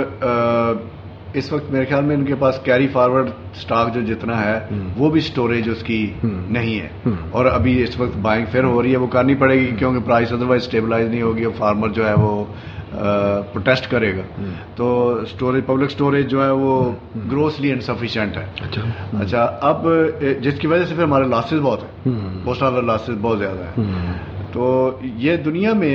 اس وقت میرے خیال میں ان کے پاس کیری فارورڈ سٹاک جو جتنا ہے وہ بھی اسٹوریج اس کی نہیں ہے, اور ابھی اس وقت بائنگ پھر ہو رہی ہے, وہ کرنی پڑے گی کیونکہ پرائس ادروائز اسٹیبلائز نہیں ہوگی اور فارمر جو ہے وہ پروٹیسٹ کرے گا. تو اسٹوریج پبلک اسٹوریج جو ہے وہ گروسلی انسفیشینٹ ہے. اچھا اب جس کی وجہ سے پھر ہمارے لاسز بہت ہیں, پوسٹ ہارویسٹ لاسز بہت زیادہ ہیں. تو یہ دنیا میں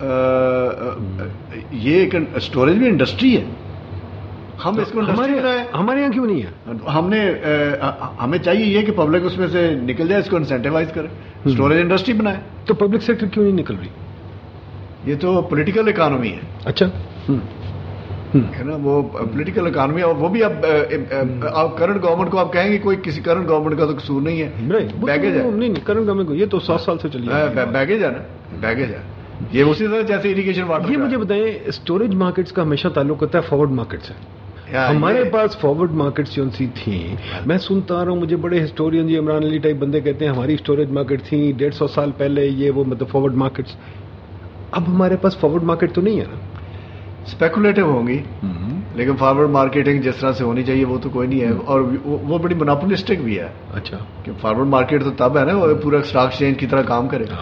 یہ ایک اسٹوریج بھی انڈسٹری ہے. ہم اس کو ہمارے یہاں کیوں نہیں ہے؟ ہمیں چاہیے یہ کہ پبلک اس میں سے نکل جائے, اس کو انسینٹیوائز کرے, اسٹوریج انڈسٹری بنائے. تو پبلک سیکٹر کیوں نہیں نکل رہی؟ یہ تو پولیٹیکل اکانومی ہے. اچھا ہے نا, وہ پولیٹیکل اکانومی, اور وہ بھی اب کرنٹ گورنمنٹ کو آپ کہیں گے کوئی کسی کرنٹ گورنمنٹ کا تو قصور نہیں ہے, بیگیج ہے. نہیں کرنٹ گورنمنٹ کو, یہ تو 100 سال سے چلی ہے, بیگیج ہے نا, بیگیج ہے. یہ اسی طرح جیسے اریگیشن واٹر. یہ مجھے بتائیں اسٹوریج مارکیٹس کا ہمیشہ تعلق ہوتا ہے فارورڈ مارکیٹ سے. ہمارے پاس فارورڈ مارکیٹس جو سی تھیں, میں سنتا آ رہا ہوں, مجھے بڑے ہسٹورین جی عمران علی ٹائپ بندے کہتے ہیں ہماری اسٹوریج مارکیٹ تھیں 150 سال پہلے, یہ وہ مطلب فارورڈ مارکیٹس. اب ہمارے پاس فارورڈ مارکیٹ تو نہیں ہے نا. اسپیکولیٹو ہوں گی, لیکن فارورڈ مارکیٹنگ جس طرح سے ہونی چاہیے وہ تو کوئی نہیں ہے, اور وہ بڑی مناپولسٹک بھی ہے. اچھا, کہ فارورڈ مارکیٹ تو تب ہے نا وہ پورا اسٹاک ایکسچینج کی طرح کام کرے.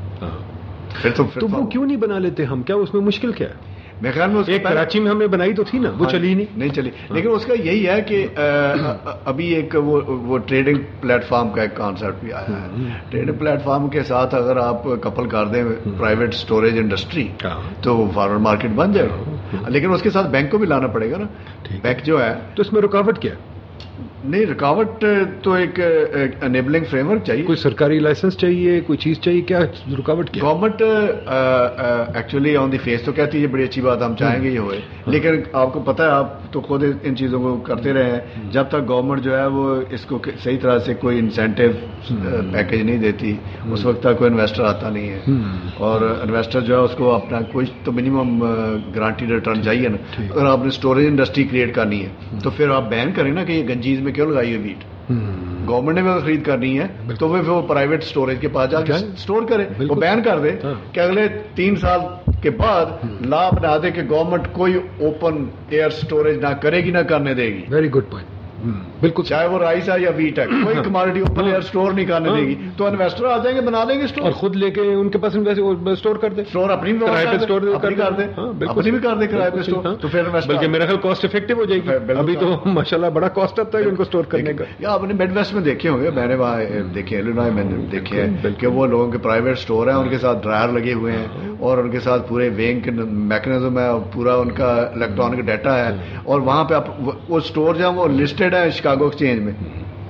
پھر تو وہ کیوں نہیں بنا لیتے ہم, کیا اس میں مشکل کیا ہے؟ میرے خیال میں ایک کراچی میں ہم نے بنائی تو تھی نا, وہ چلی نہیں چلی. لیکن اس کا یہی ہے کہ ابھی ایک وہ ٹریڈنگ پلیٹ فارم کا ایک کانسیپٹ بھی آیا ہے. ٹریڈنگ پلیٹ فارم کے ساتھ اگر آپ کپل کر دیں پرائیویٹ اسٹوریج انڈسٹری تو وہ فارورڈ مارکیٹ بن جائے گا. لیکن اس کے ساتھ بینک کو بھی لانا پڑے گا نا. بینک جو ہے تو اس میں رکاوٹ کیا ہے؟ نہیں, رکاوٹ تو ایک انیبلنگ فریم ورک چاہیے, کوئی سرکاری لائسنس چاہیے, کوئی چیز چاہیے, کیا رکاوٹ کیا؟ Government actually on the face تو کہتی ہے یہ بڑی اچھی بات, ہم چاہیں گے یہ ہوئے, لیکن آپ کو پتہ ہے, آپ تو خود ان چیزوں کو کرتے رہے ہیں, جب تک گورنمنٹ جو ہے وہ اس کو صحیح طرح سے کوئی انسینٹیو پیکج نہیں دیتی اس وقت تک کوئی انویسٹر آتا نہیں ہے. اور انویسٹر جو ہے اس کو اپنا کوئی تو منیمم گارنٹیڈ ریٹرن چاہیے نا. اگر آپ نے اسٹوریج انڈسٹری کریٹ کرنی ہے تو پھر آپ بین کریں نا کہ یہ گنجیز میں کیوں لگائی ہوئی ویٹ. گورنمنٹ نے بھی خرید کرنی ہے تو وہ پرائیویٹ اسٹوریج کے پاس جا کے اسٹور کرے, وہ بین کر دے کہ اگلے 3 سال کے بعد لا بنا دے کہ گورنمنٹ کوئی اوپن ایئر اسٹوریج نہ کرے گی, نہ کرنے دے گی. ویری گڈ پوائنٹ, بالکل, چاہے وہ رائس ہے یا ویٹ ہے, کوئی کموڈٹی اوپن ایئر اسٹور نہیں کرنے دے گی, تو انویسٹر آ جائیں گے, بنا دیں گے اسٹور, اور خود لے کے ان کے پاس اسٹور کر دیں, اسٹور اپنی کرائے پہ اسٹور کر دیں, اپنی بھی کر دیں کرائے پہ اسٹور, تو پھر بلکہ میرا خیال کاسٹ افیکٹو ہو جائے گی. ابھی تو ماشاءاللہ بڑا کاسٹ آتا ہے ان کو اسٹور کرنے کا. یا آپ نے مڈ ویسٹ میں دیکھے ہوں گے, میں نے وہاں دیکھے, ایلینوائے میں نے دیکھے ہیں کہ وہ لوگوں کے پرائیویٹ اسٹور ہیں, ان کے ساتھ ڈرائر لگے ہوئے ہیں, اور ان کے ساتھ پورے وینگ کے میکنزم ہے, پورا ان کا الیکٹرانک ڈیٹا ہے, اور وہاں پہ وہ اسٹور جو ہے وہ لسٹڈ ہے شکاگو ایکسچینج میں,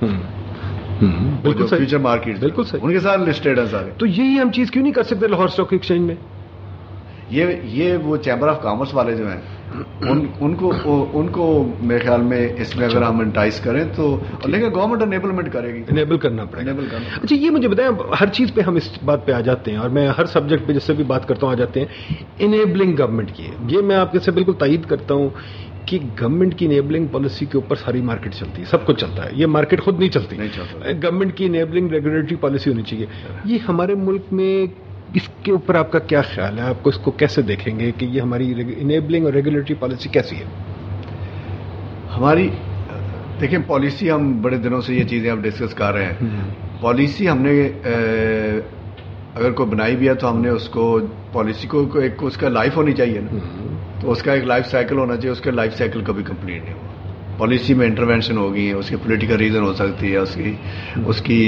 بالکل فیوچر مارکیٹ, بالکل ان کے ساتھ لسٹڈ ہیں سارے. تو یہی ہم چیز کیوں نہیں کر سکتے لاہور اسٹاک ایکسچینج میں؟ یہ وہ چیمبر آف کامرس والے جو ہیں ان کو میرے خیال میں اس میں اگر ہم انٹائز کریں تو, لیکن گورنمنٹ انیبلمنٹ کرے گی, انیبل کرنا پڑے گا. اچھا یہ مجھے بتائیں, ہر چیز پہ ہم اس بات پہ آ جاتے ہیں, اور میں ہر سبجیکٹ پہ جس سے بھی بات کرتا ہوں آ جاتے ہیں انیبلنگ گورنمنٹ کی. یہ میں آپ کے سے بالکل تائید کرتا ہوں کہ گورنمنٹ کی انیبلنگ پالیسی کے اوپر ساری مارکیٹ چلتی ہے, سب کچھ چلتا ہے, یہ مارکیٹ خود نہیں چلتی. گورنمنٹ کی انیبلنگ ریگولیٹری پالیسی ہونی چاہیے. یہ ہمارے ملک میں اس کے اوپر آپ کا کیا خیال ہے؟ آپ کو اس کو کیسے دیکھیں گے کہ یہ ہماری انیبلنگ اور ریگولیٹری پالیسی کیسی ہے؟ ہماری دیکھیں پالیسی, ہم بڑے دنوں سے یہ چیزیں اب ڈسکس کر رہے ہیں. پالیسی ہم نے اگر کوئی بنائی بھی ہے تو ہم نے اس کو پالیسی کو ایک اس کا لائف ہونی چاہیے نا, تو اس کا ایک لائف سائیکل ہونا چاہیے. اس کا لائف سائیکل کبھی کمپلیٹ نہیں ہوا. پالیسی میں انٹروینشن ہوگی, اس کی پولیٹیکل ریزن ہو سکتی ہے, اس کی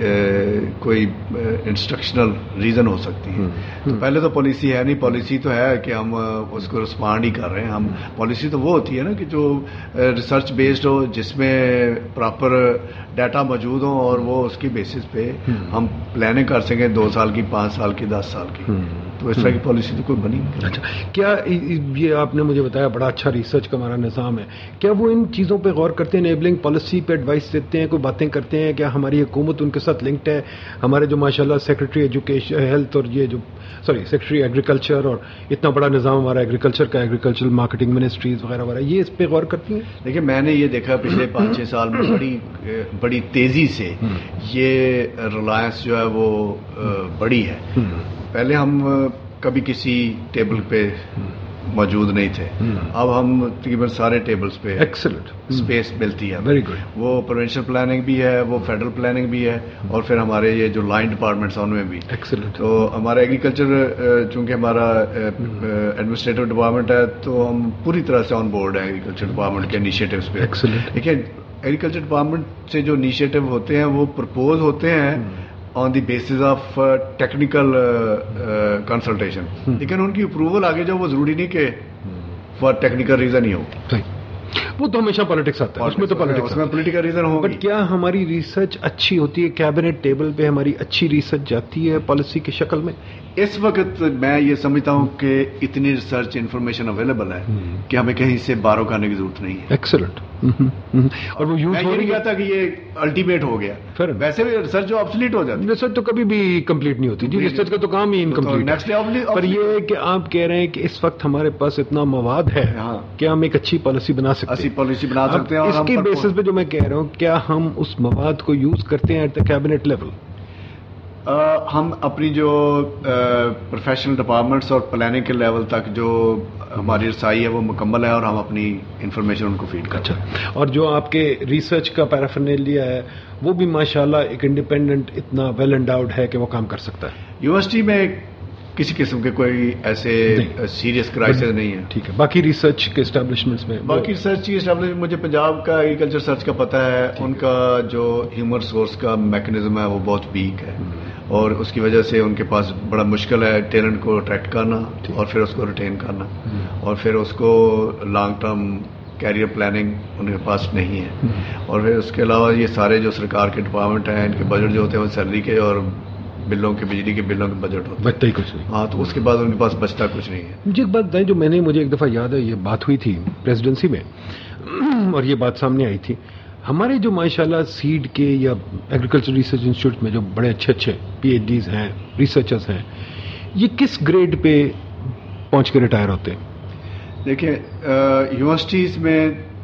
کوئی انسٹرکشنل ریزن ہو سکتی ہے. تو پہلے تو پالیسی ہے نہیں, پالیسی تو ہے کہ ہم اس کو رسپانڈ ہی کر رہے ہیں. ہم پالیسی تو وہ ہوتی ہے نا کہ جو ریسرچ بیسڈ ہو, جس میں پراپر ڈیٹا موجود ہوں, اور وہ اس کی بیسس پہ ہم پلاننگ کر سکیں 2 سال کی, 5 سال کی, 10 سال کی. تو اس طرح کی پالیسی تو کوئی بنی نہیں. اچھا, کیا یہ آپ نے مجھے بتایا بڑا اچھا ریسرچ کا ہمارا نظام ہے, کیا وہ ان چیزوں پہ غور کرتے ہیں, انیبلنگ پالیسی پہ ایڈوائس دیتے ہیں, کوئی باتیں کرتے ہیں؟ کیا ہماری حکومت ان کے ساتھ لنکڈ ہے؟ ہمارے جو ماشاءاللہ سیکرٹری ایجوکیشن ہیلتھ اور یہ جو سیکرٹری ایگریکلچر, اور اتنا بڑا نظام ہمارا ایگریکلچر کا, ایگریکلچر مارکیٹنگ منسٹریز وغیرہ وغیرہ, یہ اس پہ غور کرتی ہیں؟ دیکھیں میں نے یہ دیکھا پچھلے 5-6 سال میں بڑی تیزی سے یہ ریلائنس جو ہے وہ بڑی ہے. پہلے ہم کبھی کسی ٹیبل پہ موجود نہیں تھے, اب ہم تقریباً سارے ٹیبلز پہ ایکسلنٹ اسپیس ملتی ہے. Very good. وہ پروونشل پلاننگ بھی ہے, وہ فیڈرل پلاننگ بھی ہے, اور پھر ہمارے یہ جو لائن ڈپارٹمنٹس ہیں ان میں بھی. ایکسلنٹ. تو ہمارا ایگریکلچر چونکہ ہمارا ایڈمنسٹریٹو ڈپارٹمنٹ ہے, تو ہم پوری طرح سے آن بورڈ ہیں ایگریکلچر ڈپارٹمنٹ کے انیشیٹوز پہ. ایکسلنٹ. دیکھیے ایگریکلچر ڈپارٹمنٹ سے جو انیشیٹو ہوتے ہیں وہ پرپوز ہوتے ہیں on the basis of technical consultation, لیکن ان کی اپروول آگے جو وہ ضروری نہیں کہ فار ٹیکنیکل ریزن ہی ہو. وہ تو ہمیشہ پالیٹکس آتا ہے, اس میں تو پولیٹیکل ریزن ہو. بٹ کیا ہماری ریسرچ اچھی ہوتی ہے؟ کیبنٹ ٹیبل پہ ہماری اچھی ریسرچ جاتی ہے پالیسی کی شکل میں؟ اس وقت میں یہ سمجھتا ہوں کہ اتنی ریسرچ انفارمیشن اویلیبل ہے کہ ہمیں کہیں سے بارو کرنے کی ضرورت نہیں ہے. ایکسلنٹ. اور وہ یوز ہو نہیں کہتا کہ یہ الٹیمیٹ ہو گیا, ویسے بھی ریسرچ جو آبسلیٹ ہو جاتی ہے. ریسرچ تو کبھی بھی کمپلیٹ نہیں ہوتی جی, ریسرچ کا تو کام ہی انکمپلیٹ ہے. پر یہ کہ آپ کہہ رہے ہیں کہ اس وقت ہمارے پاس اتنا مواد ہے کہ ہم ایک اچھی پالیسی بنا سکتے ہیں. اس کی بیسس پہ جو میں کہہ رہا ہوں, کیا ہم اس مواد کو یوز کرتے ہیں ایٹ دا کیبنٹ لیول؟ ہم اپنی جو پروفیشنل ڈپارٹمنٹس اور پلاننگ کے لیول تک جو ہماری رسائی ہے وہ مکمل ہے, اور ہم اپنی انفارمیشن ان کو فیڈ کرتے ہیں. اچھا, اور جو آپ کے ریسرچ کا پیرافرنیلیا ہے وہ بھی ماشاءاللہ ایک انڈیپینڈنٹ اتنا ویل اینڈاؤڈ ہے کہ وہ کام کر سکتا ہے. یونیورسٹی میں کسی قسم کے کوئی ایسے سیریس کرائسس نہیں ہے. ٹھیک ہے. باقی ریسرچ کے اسٹیبلشمنٹس میں, باقی ریسرچ کی اسٹیبلشمنٹ مجھے پنجاب کا ایگریکلچر سرچ کا پتہ ہے, ان کا جو ہیومن ریسورس کا میکنزم ہے وہ بہت ویک ہے, اور اس کی وجہ سے ان کے پاس بڑا مشکل ہے ٹیلنٹ کو اٹریکٹ کرنا, اور پھر اس کو ریٹین کرنا, اور پھر اس کو لانگ ٹرم کیریئر پلاننگ ان کے پاس نہیں ہے. اور پھر اس کے علاوہ یہ سارے جو سرکار کے ڈپارٹمنٹ ہیں, ان کے بجٹ جو ہوتے ہیں وہ سیلری کے اور بلوں کے, بجلی کے بلوں کے بجٹ ہوتے ہیں, بچتا ہی کچھ نہیں. ہاں, تو اس کے بعد ان کے پاس بچتا کچھ نہیں ہے. مجھے ایک بات بتائیں, جو مجھے ایک دفعہ یاد ہے, یہ بات ہوئی تھی پریزیڈنسی میں, اور یہ بات سامنے آئی تھی, ہمارے جو ماشاءاللہ سیڈ کے یا ایگریکلچر ریسرچ انسٹیٹیوٹ میں جو بڑے اچھے پی ایچ ڈیز ہیں, ریسرچرز ہیں, یہ کس گریڈ پہ پہنچ کے ریٹائر ہوتے ہیں؟ دیکھیں یونیورسٹیز میں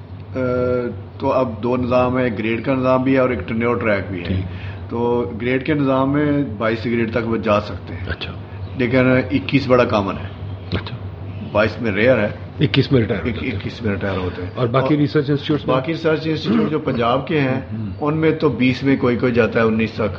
تو اب 2 نظام ہے, گریڈ کا نظام بھی ہے اور ایک ٹینیور ٹریک بھی ہے. تو گریڈ کے نظام میں 22 گریڈ تک وہ جا سکتے ہیں. اچھا. لیکن 21 بڑا کامن ہے. اچھا. 22 میں ریئر ہے, 21 میں ریٹائر 21 میں ریٹائر ہوتے ہیں. اور باقی ریسرچ انسٹیٹیوٹ باقی ریسرچ انسٹیٹیوٹ جو پنجاب کے ہیں ان میں تو 20 میں کوئی جاتا ہے, 19 تک,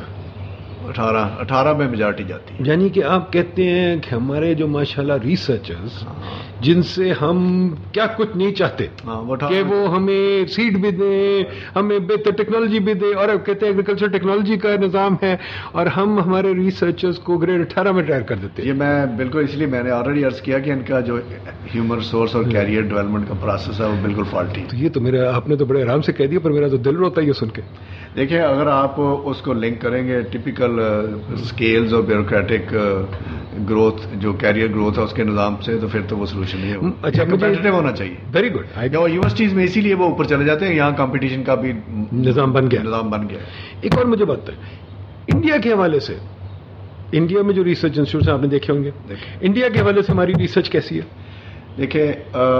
18 میں میجارٹی جاتی ہے. یعنی کہ آپ کہتے ہیں کہ ہمارے جو ماشاءاللہ ریسرچرز جن سے ہم کیا کچھ نہیں چاہتے کہ وہ ہمیں سیڈ بھی دیں, ہمیں بہتر ٹیکنالوجی بھی دیں, اور اب کہتے ہیں ایگریکلچر ٹیکنالوجی کا نظام ہے اور ہم ہمارے ریسرچرز کو گریڈ 18 میں ٹائر کر دیتے ہیں. یہ میں بالکل, اس لیے میں نے آلریڈی عرض کیا کہ ان کا جو ہیومن ریسورس اور کیریئر ڈیولپمنٹ کا پروسیس ہے وہ بالکل فالٹی ہے. تو یہ تو میرا, آپ نے تو بڑے آرام سے کہہ دیا, پر میرا تو دل روتا ہے یہ سن کے. دیکھیں, اگر آپ اس کو لنک کریں گے ٹپیکل اسکیلز اور بیوروکریٹک گروتھ جو کیریئر گروتھ ہے اس کے نظام سے, تو پھر تو وہ سولوشن نہیں ہوگا. اچھا, کمپیٹیٹو ہونا چاہیے. Very good. یونیورسٹیز میں اسی لیے وہ اوپر چلے جاتے ہیں, یہاں کمپٹیشن کا بھی نظام بن گیا. ایک اور مجھے بات ہے انڈیا کے حوالے سے, انڈیا میں جو ریسرچ انسٹیٹیوٹ آپ نے دیکھے ہوں گے, انڈیا کے حوالے سے ہماری ریسرچ کیسی ہے؟ دیکھیں,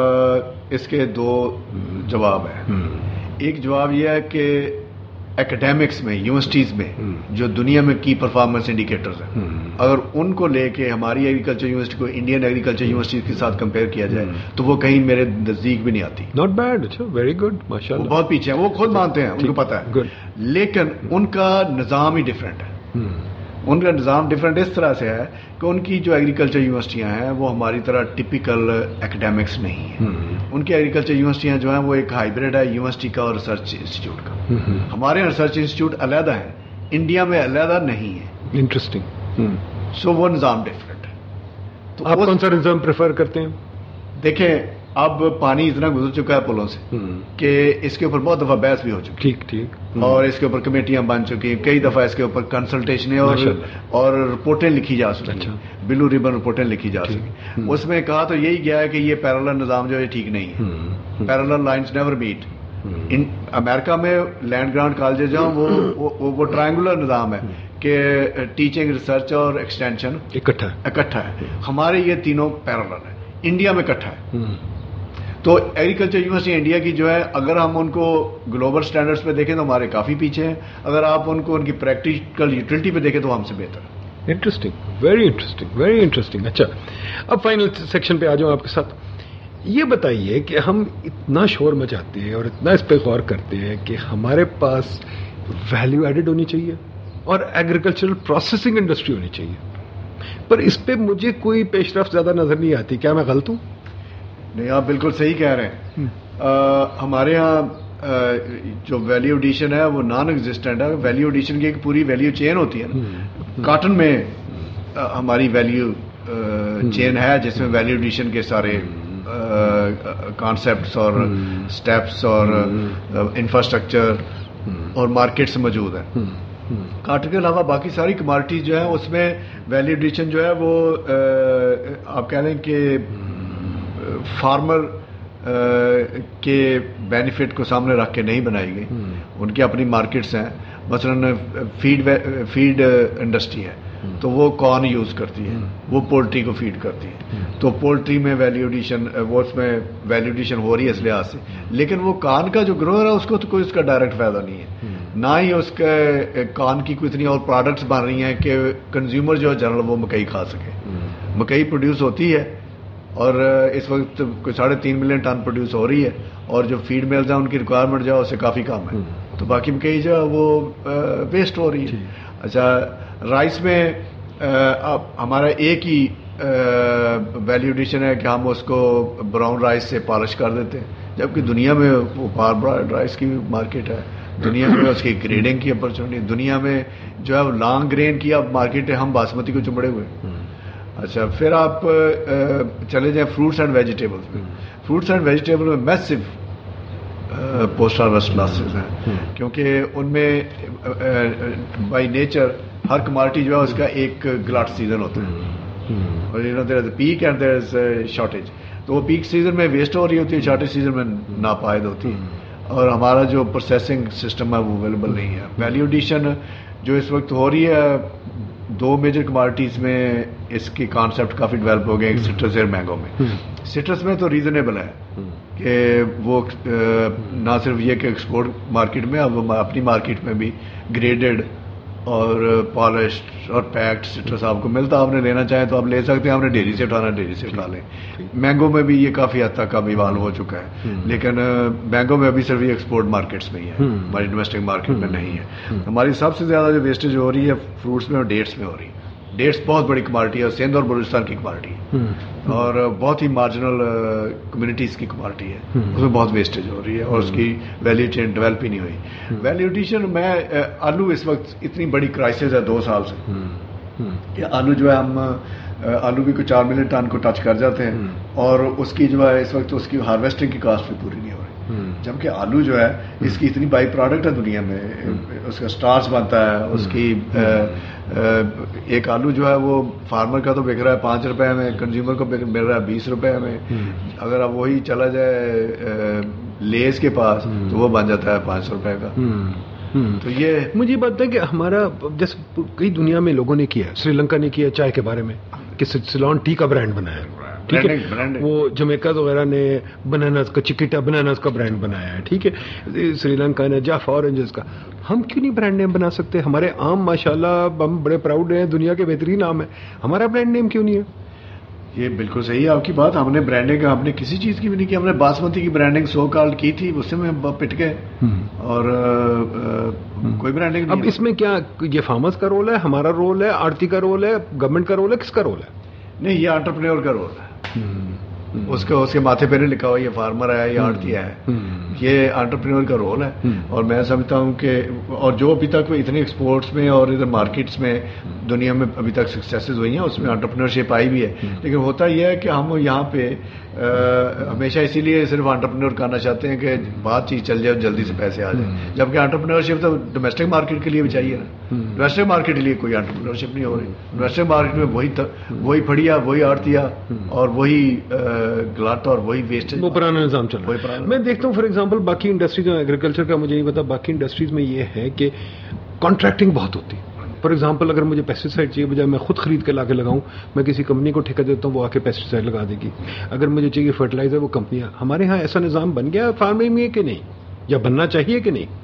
اس کے دو جواب ہیں. ایک جواب یہ ہے کہ ایکڈیمکس میں, یونیورسٹیز میں جو دنیا میں کی پرفارمنس انڈیکیٹرز ہیں, اگر ان کو لے کے ہماری ایگریکلچر یونیورسٹی کو انڈین ایگریکلچر یونیورسٹی کے ساتھ کمپیئر کیا جائے تو وہ کہیں میرے نزدیک بھی نہیں آتی. Not bad. اچھا, ویری گڈ, ماشاء اللہ. بہت پیچھے ہیں, وہ خود مانتے ہیں, ان کو پتا ہے. لیکن ان کا نظام ہی ڈفرینٹ ہے. ان کا نظام ڈفرینٹ اس طرح سے ہے کہ ان کی جو ایگریکلچر یونیورسٹیاں ہیں وہ ہماری طرح ٹپیکل ایکڈیمکس نہیں ہیں. ان کی ایگریکلچر یونیورسٹیاں جو ہیں وہ ایک ہائیبریڈ ہے یونیورسٹی کا اور ریسرچ انسٹیٹیوٹ کا. ہمارے ریسرچ انسٹیٹیوٹ علیحدہ ہیں, انڈیا میں علیحدہ نہیں ہے. انٹرسٹنگ. سو وہ نظام ڈفرینٹ ہے. تو آپ کون سا نظام پریفر کرتے ہیں؟ دیکھیں, اب پانی اتنا گزر چکا ہے پلوں سے کہ اس کے اوپر بہت دفعہ بحث بھی ہو چکی. ٹھیک. اور اس کے اوپر کمیٹیاں بن چکی ہیں, کئی دفعہ اس کے اوپر کنسلٹیشنیں اور رپورٹیں لکھی جا سکی, بلو ریبن رپورٹیں لکھی جا سکی. اس میں کہا تو یہی گیا ہے کہ یہ پیرالل نظام جو ہے ٹھیک نہیں ہے. Parallel lines never meet. امریکہ میں لینڈ گرانٹ کالجز جو ہیں وہ ٹرائنگولر نظام ہے کہ ٹیچنگ, ریسرچ اور ایکسٹینشن اکٹھا ہے. ہمارے یہ تینوں پیرالل ہیں, انڈیا میں اکٹھا ہے. تو ایگریکلچر یونیورسٹی انڈیا کی جو ہے, اگر ہم ان کو گلوبل سٹینڈرڈز پہ دیکھیں تو ہمارے کافی پیچھے ہیں. اگر آپ ان کو ان کی پریکٹیکل یوٹیلٹی پہ دیکھیں تو ہم سے بہتر ہے. Interesting, very interesting, very interesting. اچھا, اب فائنل سیکشن پہ آ جاؤں آپ کے ساتھ. یہ بتائیے کہ ہم اتنا شور مچاتے ہیں اور اتنا اس پہ غور کرتے ہیں کہ ہمارے پاس ویلیو ایڈڈ ہونی چاہیے اور ایگریکلچرل پروسیسنگ انڈسٹری ہونی چاہیے, پر اس پہ مجھے کوئی پیش رفت زیادہ نظر نہیں آتی. کیا میں غلط ہوں؟ نہیں, آپ بالکل صحیح کہہ رہے ہیں. ہمارے ہاں جو ویلیو ایڈیشن ہے وہ نان ایگزسٹنٹ ہے. ویلیو ایڈیشن کی ایک پوری ویلیو چین ہوتی ہے نا. کاٹن میں ہماری ویلیو چین ہے جس میں ویلیو ایڈیشن کے سارے کانسیپٹس اور سٹیپس اور انفراسٹرکچر اور مارکیٹس موجود ہیں. کاٹن کے علاوہ باقی ساری کموڈٹیز جو ہیں اس میں ویلیو ایڈیشن جو ہے وہ آپ کہہ لیں کہ فارمر کے بینیفٹ کو سامنے رکھ کے نہیں بنائی گئی. ان کی اپنی مارکیٹس ہیں. مثلا فیڈ انڈسٹری ہے تو وہ کارن یوز کرتی ہے, وہ پولٹری کو فیڈ کرتی ہے. تو پولٹری میں ویلیو ایڈیشن, وہ اس میں ویلیو ایڈیشن ہو رہی ہے اس لحاظ سے. لیکن وہ کان کا جو گرو ہے اس کو تو کوئی اس کا ڈائریکٹ فائدہ نہیں ہے, نہ ہی اس کے کان کی کوئی اتنی اور پروڈکٹس بن رہی ہیں کہ کنزیومر جو ہے جنرل وہ مکئی کھا سکے. مکئی پروڈیوس ہوتی ہے اور اس وقت کوئی 3.5 ملین ٹن پروڈیوس ہو رہی ہے, اور جو فیڈ ملز ہیں ان کی ریکوائرمنٹ جو ہے اس سے کافی کم ہے. تو باقی مکئی جو ہے وہ ویسٹ ہو رہی ہے. اچھا, رائس میں ہمارا ایک ہی ویلیو ایڈیشن ہے کہ ہم اس کو براؤن رائس سے پالش کر دیتے ہیں, جبکہ دنیا میں وہ براؤن رائس کی مارکیٹ ہے. دنیا میں اس کی گریڈنگ کی اپرچونیٹی, دنیا میں جو ہے لانگ گرین کی اب مارکیٹ ہے. ہم باسمتی کو چمڑے ہوئے. اچھا, پھر آپ چلے جائیں فروٹس اینڈ ویجیٹیبلس میں. فروٹس اینڈ ویجیٹیبل میں میسو پوسٹ ہارویسٹ لاسز ہیں, کیونکہ ان میں بائی نیچر ہر کموڈٹی جو ہے اس کا ایک گلٹ سیزن ہوتا ہے, اور there is peak and there is shortage. تو وہ پیک سیزن میں ویسٹ ہو رہی ہوتی ہے, شارٹیج سیزن میں ناپائید ہوتی ہے, اور ہمارا جو پروسیسنگ سسٹم ہے وہ اویلیبل نہیں ہے. ویلیو ایڈیشن جو اس وقت ہو رہی ہے 2 میجر کموڈٹیز میں اس کی کانسیپٹ کافی ڈیولپ ہو گئے, سٹرس اور مینگو میں. سٹرس میں تو ریزنیبل ہے کہ وہ نہ صرف یہ کہ ایکسپورٹ مارکیٹ میں, اب اپنی مارکیٹ میں بھی گریڈڈ اور پالشڈ اور پیکڈ سٹرس آپ کو ملتا. آپ نے لینا چاہیں تو آپ لے سکتے ہیں. آپ نے ڈیری سے اٹھانا ڈیری سے اٹھا لیں. مینگو میں بھی یہ کافی حد تک اب ایوالو ہو چکا ہے, لیکن مینگو میں ابھی صرف یہ ایکسپورٹ مارکیٹس میں ہی ہے, ہماری ڈومیسٹک مارکیٹ میں نہیں ہے. ہماری سب سے زیادہ جو ویسٹیج ہو رہی ہے فروٹس میں اور ڈیٹس میں ہو رہی ہے. ڈیٹس بہت بڑی کموڈٹی ہے, سندھ اور بلوچستان کی کموڈٹی ہے, اور بہت ہی مارجنل کمیونٹیز کی کموڈٹی ہے. اس میں بہت ویسٹیج ہو رہی ہے اور اس کی ویلیو چین ڈیولپ ہی نہیں ہوئی. ویلیو ایڈیشن میں آلو اس وقت اتنی بڑی کرائسس ہے 2 سال سے کہ آلو جو ہے ہم آلو بھی کوئی 4 ملین ٹن کو ٹچ کر جاتے ہیں, اور اس کی جو ہے اس وقت اس کی ہارویسٹنگ کی کاسٹ بھی پوری نہیں ہو رہی. جبکہ آلو جو ہے اس کی اتنی بائی پروڈکٹ ہے دنیا میں, اس کا سٹارچ بنتا ہے, اس کی ایک آلو جو ہے وہ فارمر کا تو بک رہا ہے 5 روپے میں, کنزیومر کو مل رہا ہے 20 روپے میں. اگر اب وہی چلا جائے لیز کے پاس تو وہ بن جاتا ہے 500 روپے کا. تو یہ مجھے بات ہے کہ ہمارا جیسے کئی دنیا میں لوگوں نے کیا, سری لنکا نے کیا چائے کے بارے میں کہ سیلون ٹی کا برانڈ بنایا, ٹھیک ہے, وہ جمیکاز وغیرہ نے بناناز کا, چکیٹا بناناز کا برانڈ بنایا ہے, ٹھیک ہے, سری لنکا نے جافا اورنجز کا. ہم کیوں نہیں برانڈ نیم بنا سکتے؟ ہمارے آم ماشاءاللہ ہم بڑے پراؤڈ ہیں, دنیا کے بہترین آم ہیں, ہمارا برانڈ نیم کیوں نہیں ہے؟ یہ بالکل صحیح ہے آپ کی بات. ہم نے برانڈنگ ہم نے کسی چیز کی بھی نہیں کی. ہم نے باسمتی کی برانڈنگ سو کال کی تھی, اس سے میں پٹ گئے, اور کوئی برانڈنگ. اب اس میں کیا یہ فارمرز کا رول ہے, ہمارا رول ہے, آڑتی کا رول ہے, گورنمنٹ کا رول ہے, کس کا رول ہے؟ نہیں, یہ انٹرپرینور کا رول ہے. اس کے ماتھے پہ نہیں لکھا ہوا یہ فارمر ہے یا آڑتی ہے, یہ انٹرپرینور کا رول ہے. اور میں سمجھتا ہوں کہ اور جو ابھی تک اتنے ایکسپورٹس میں اور ادھر مارکیٹس میں دنیا میں ابھی تک سکسیسز ہوئی ہیں, اس میں انٹرپرینورشپ آئی بھی ہے. لیکن ہوتا یہ ہے کہ ہم یہاں پہ ہمیشہ اسی لیے صرف انٹرپرینور کرنا چاہتے ہیں کہ بات چیز چل جائے اور جلدی سے پیسے آ جائیں, جبکہ انٹرپرینورشپ تو ڈومیسٹک مارکیٹ کے لیے بھی چاہیے نا. ڈومیسٹک مارکیٹ کے لیے کوئی انٹرپرینورشپ نہیں ہو رہی. ڈومیسٹک مارکیٹ میں وہی پھڑیا, وہی آڑتیا, اور وہی گلاٹ, اور وہی ویسٹ, وہ پرانا نظام چل رہا ہے. میں دیکھتا ہوں فار ایگزامپل باقی انڈسٹریز میں, ایگریکلچر کا مجھے نہیں پتا, باقی انڈسٹریز میں یہ ہے کہ کانٹریکٹنگ بہت ہوتی ہے. فار ایگزامپل اگر مجھے پیسٹی سائڈ چاہیے, بجائے میں خود خرید کے لا کے لگاؤں, میں کسی کمپنی کو ٹھیکہ دیتا ہوں, وہ آ کے پیسٹی سائڈ لگا دے گی. اگر مجھے چاہیے فرٹیلائزر, وہ کمپنیاں. ہمارے ہاں ایسا نظام بن گیا فارمنگ میں کہ نہیں, یا بننا چاہیے کہ نہیں؟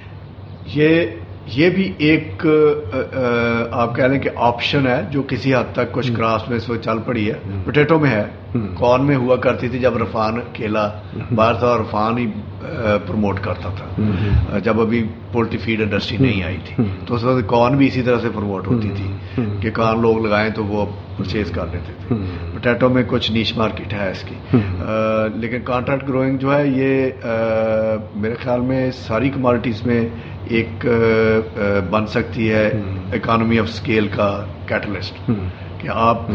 یہ بھی ایک آپ کہہ لیں کہ آپشن ہے جو کسی حد تک کچھ کرافٹ میں اس وقت چل پڑی ہے. پوٹیٹو میں ہے, کارن میں ہوا کرتی تھی جب رفان کھیلا باہر تھا, اور رفان ہی پروموٹ کرتا تھا. جب ابھی پولٹری فیڈ انڈسٹری نہیں آئی تھی تو اس وقت کارن بھی اسی طرح سے پروموٹ ہوتی تھی کہ کارن لوگ لگائیں تو وہ پرچیز کر لیتے تھے. پوٹیٹو میں کچھ نیش مارکیٹ ہے اس کی, لیکن کانٹریکٹ گروئنگ جو ہے یہ میرے خیال میں ساری کموڈٹیز میں ایک بن سکتی ہے اکانومی آف اسکیل کا کیٹلسٹ, کہ آپ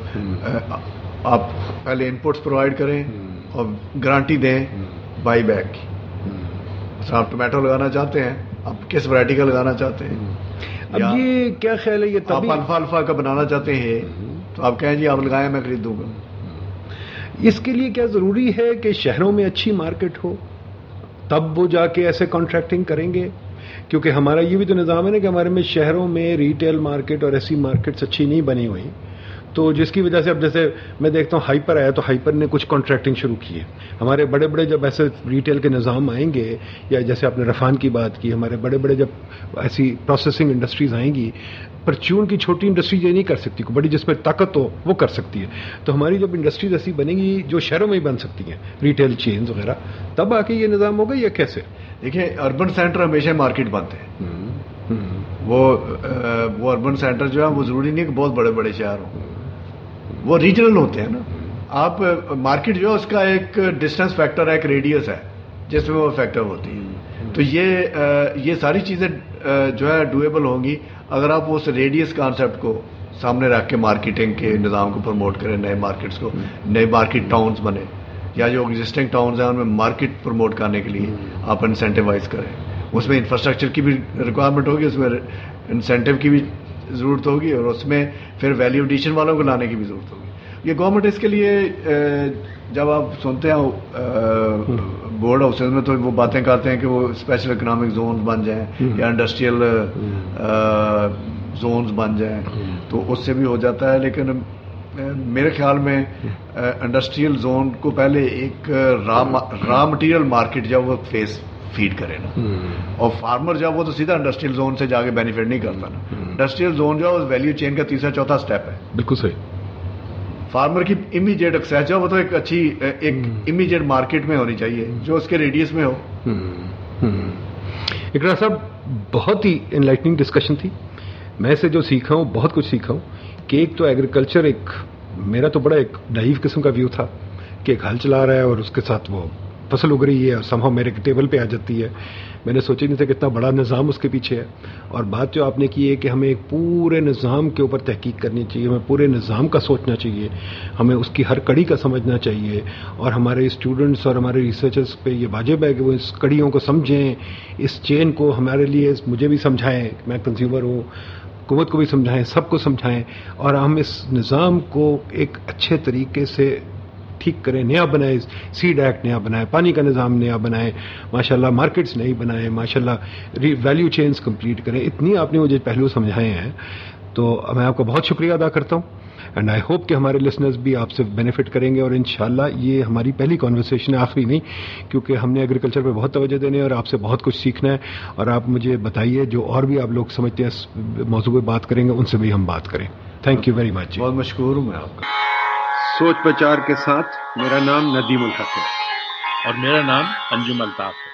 پہلے انپٹس پرووائڈ کریں اور گارنٹی دیں بائی بیک کی. آپ ٹومیٹو لگانا چاہتے ہیں, آپ کس ورائٹی کا لگانا چاہتے ہیں, اب یہ کیا خیال ہے, یہ آپ الفا کا بنانا چاہتے ہیں تو آپ کہیں جی آپ لگائیں میں خرید دوں گا. اس کے لیے کیا ضروری ہے کہ شہروں میں اچھی مارکیٹ ہو, تب وہ جا کے ایسے کانٹریکٹنگ کریں گے؟ کیونکہ ہمارا یہ بھی تو نظام ہے نا کہ ہمارے میں شہروں میں ریٹیل مارکیٹ اور ایسی مارکیٹس اچھی نہیں بنی ہوئی, تو جس کی وجہ سے اب جیسے میں دیکھتا ہوں ہائپر آیا تو ہائپر نے کچھ کانٹریکٹنگ شروع کی ہے. ہمارے بڑے بڑے جب ایسے ریٹیل کے نظام آئیں گے, یا جیسے آپ نے رفان کی بات کی, ہمارے بڑے بڑے جب ایسی پروسیسنگ انڈسٹریز آئیں گی, پرچون کی چھوٹی انڈسٹری یہ نہیں کر سکتی, بڑی جس میں طاقت ہو وہ کر سکتی ہے. تو ہماری جب انڈسٹریز ایسی بنیں گی جو شہروں میں ہی بن سکتی ہیں, ریٹیل چینز وغیرہ, تب آ کے یہ نظام ہوگا یا کیسے؟ دیکھیں, اربن سینٹر ہمیشہ مارکیٹ بنتے ہیں. وہ اربن سینٹر جو ہے وہ ضروری نہیں کہ بہت بڑے بڑے شہر ہوں, وہ ریجنل ہوتے ہیں نا. آپ مارکیٹ جو ہے اس کا ایک ڈسٹینس فیکٹر ہے, ایک ریڈیس ہے جس میں وہ فیکٹر ہوتی ہے. تو یہ ساری چیزیں جو ہے ڈویبل ہوں گی اگر آپ اس ریڈیس کانسیپٹ کو سامنے رکھ کے مارکیٹنگ کے نظام کو پروموٹ کریں, نئے مارکیٹس کو, نئے مارکیٹ ٹاؤنز بنے, یا جو ایگزسٹنگ ٹاؤنز ہیں ان میں مارکیٹ پروموٹ کرنے کے لیے آپ انسینٹیوائز کریں. اس میں انفراسٹرکچر کی بھی ریکوائرمنٹ ہوگی, اس میں انسینٹیو کی بھی ضرورت ہوگی, اور اس میں پھر ویلیو ایڈیشن والوں کو لانے کی بھی ضرورت ہوگی. یہ گورنمنٹ اس کے لیے جب آپ سنتے ہیں بورڈ ہاؤسز میں تو وہ باتیں کرتے ہیں کہ وہ اسپیشل اکنامک زونز بن جائیں یا انڈسٹریل زونز بن جائیں, تو اس سے بھی ہو جاتا ہے. لیکن میرے خیال میں انڈسٹریل زون کو پہلے ایک را مٹیریل مارکیٹ جب وہ فیس فیڈ کرے نا. اور فارمر جو ہے وہ تو سیدھا انڈسٹریل زون سے جا کے بینیفٹ نہیں کرتا نا. انڈسٹریل زون جو ہے ویلیو چین کا تیسرا چوتھا اسٹیپ ہے. بالکل صحیح. فارمر کی امیجیٹ ایکسیس جو ہے وہ تو ایک اچھی ایک امیجیٹ مارکیٹ میں ہونی چاہیے جو اس کے ریڈیس میں ہو. اقرا صاحب بہت ہی انلائٹننگ ڈسکشن تھی. میں سے جو سیکھا ہوں بہت کچھ سیکھا ہوں کہ ایک تو ایگریکلچر ایک میرا تو بڑا ایک نائیو قسم کا ویو تھا کہ ایک ہل چلا رہا ہے اور اس کے ساتھ وہ فصل اگ رہی ہے اور سمہاؤ میرے ٹیبل پہ آ جاتی ہے. میں نے سوچا نہیں تھا کتنا بڑا نظام اس کے پیچھے ہے. اور بات جو آپ نے کی ہے کہ ہمیں ایک پورے نظام کے اوپر تحقیق کرنی چاہیے, ہمیں پورے نظام کا سوچنا چاہیے, ہمیں اس کی ہر کڑی کا سمجھنا چاہیے. اور ہمارے اسٹوڈنٹس اور ہمارے ریسرچرز پہ یہ واجب ہے کہ وہ اس کڑیوں کو سمجھیں, اس چین کو ہمارے لیے مجھے بھی سمجھائیں, میں کنزیومر ہوں, حکومت کو بھی سمجھائیں, سب کو سمجھائیں, اور ہم اس نظام کو ایک اچھے طریقے سے ٹھیک کریں, نیا بنائیں, سیڈ ایکٹ نیا بنائیں, پانی کا نظام نیا بنائیں, ماشاءاللہ مارکیٹس نئی بنائیں, ماشاءاللہ ویلیو چینز کمپلیٹ کریں. اتنی آپ نے مجھے پہلو سمجھائے ہیں تو میں آپ کا بہت شکریہ ادا کرتا ہوں. اینڈ آئی ہوپ کہ ہمارے لسنرز بھی آپ سے بینیفٹ کریں گے. اور انشاءاللہ یہ ہماری پہلی کانورسیشن ہے, آخری نہیں, کیونکہ ہم نے ایگریکلچر پہ بہت توجہ دینے اور آپ سے بہت کچھ سیکھنا ہے. اور آپ مجھے بتائیے جو اور بھی آپ لوگ سمجھتے ہیں اس موضوع پہ بات کریں گے ان سے بھی ہم بات کریں. Thank you very much. بہت مشکور ہوں میں آپ کا. سوچ بچار کے ساتھ میرا نام ندیم الحق ہے اور میرا نام انجم الطاف ہے.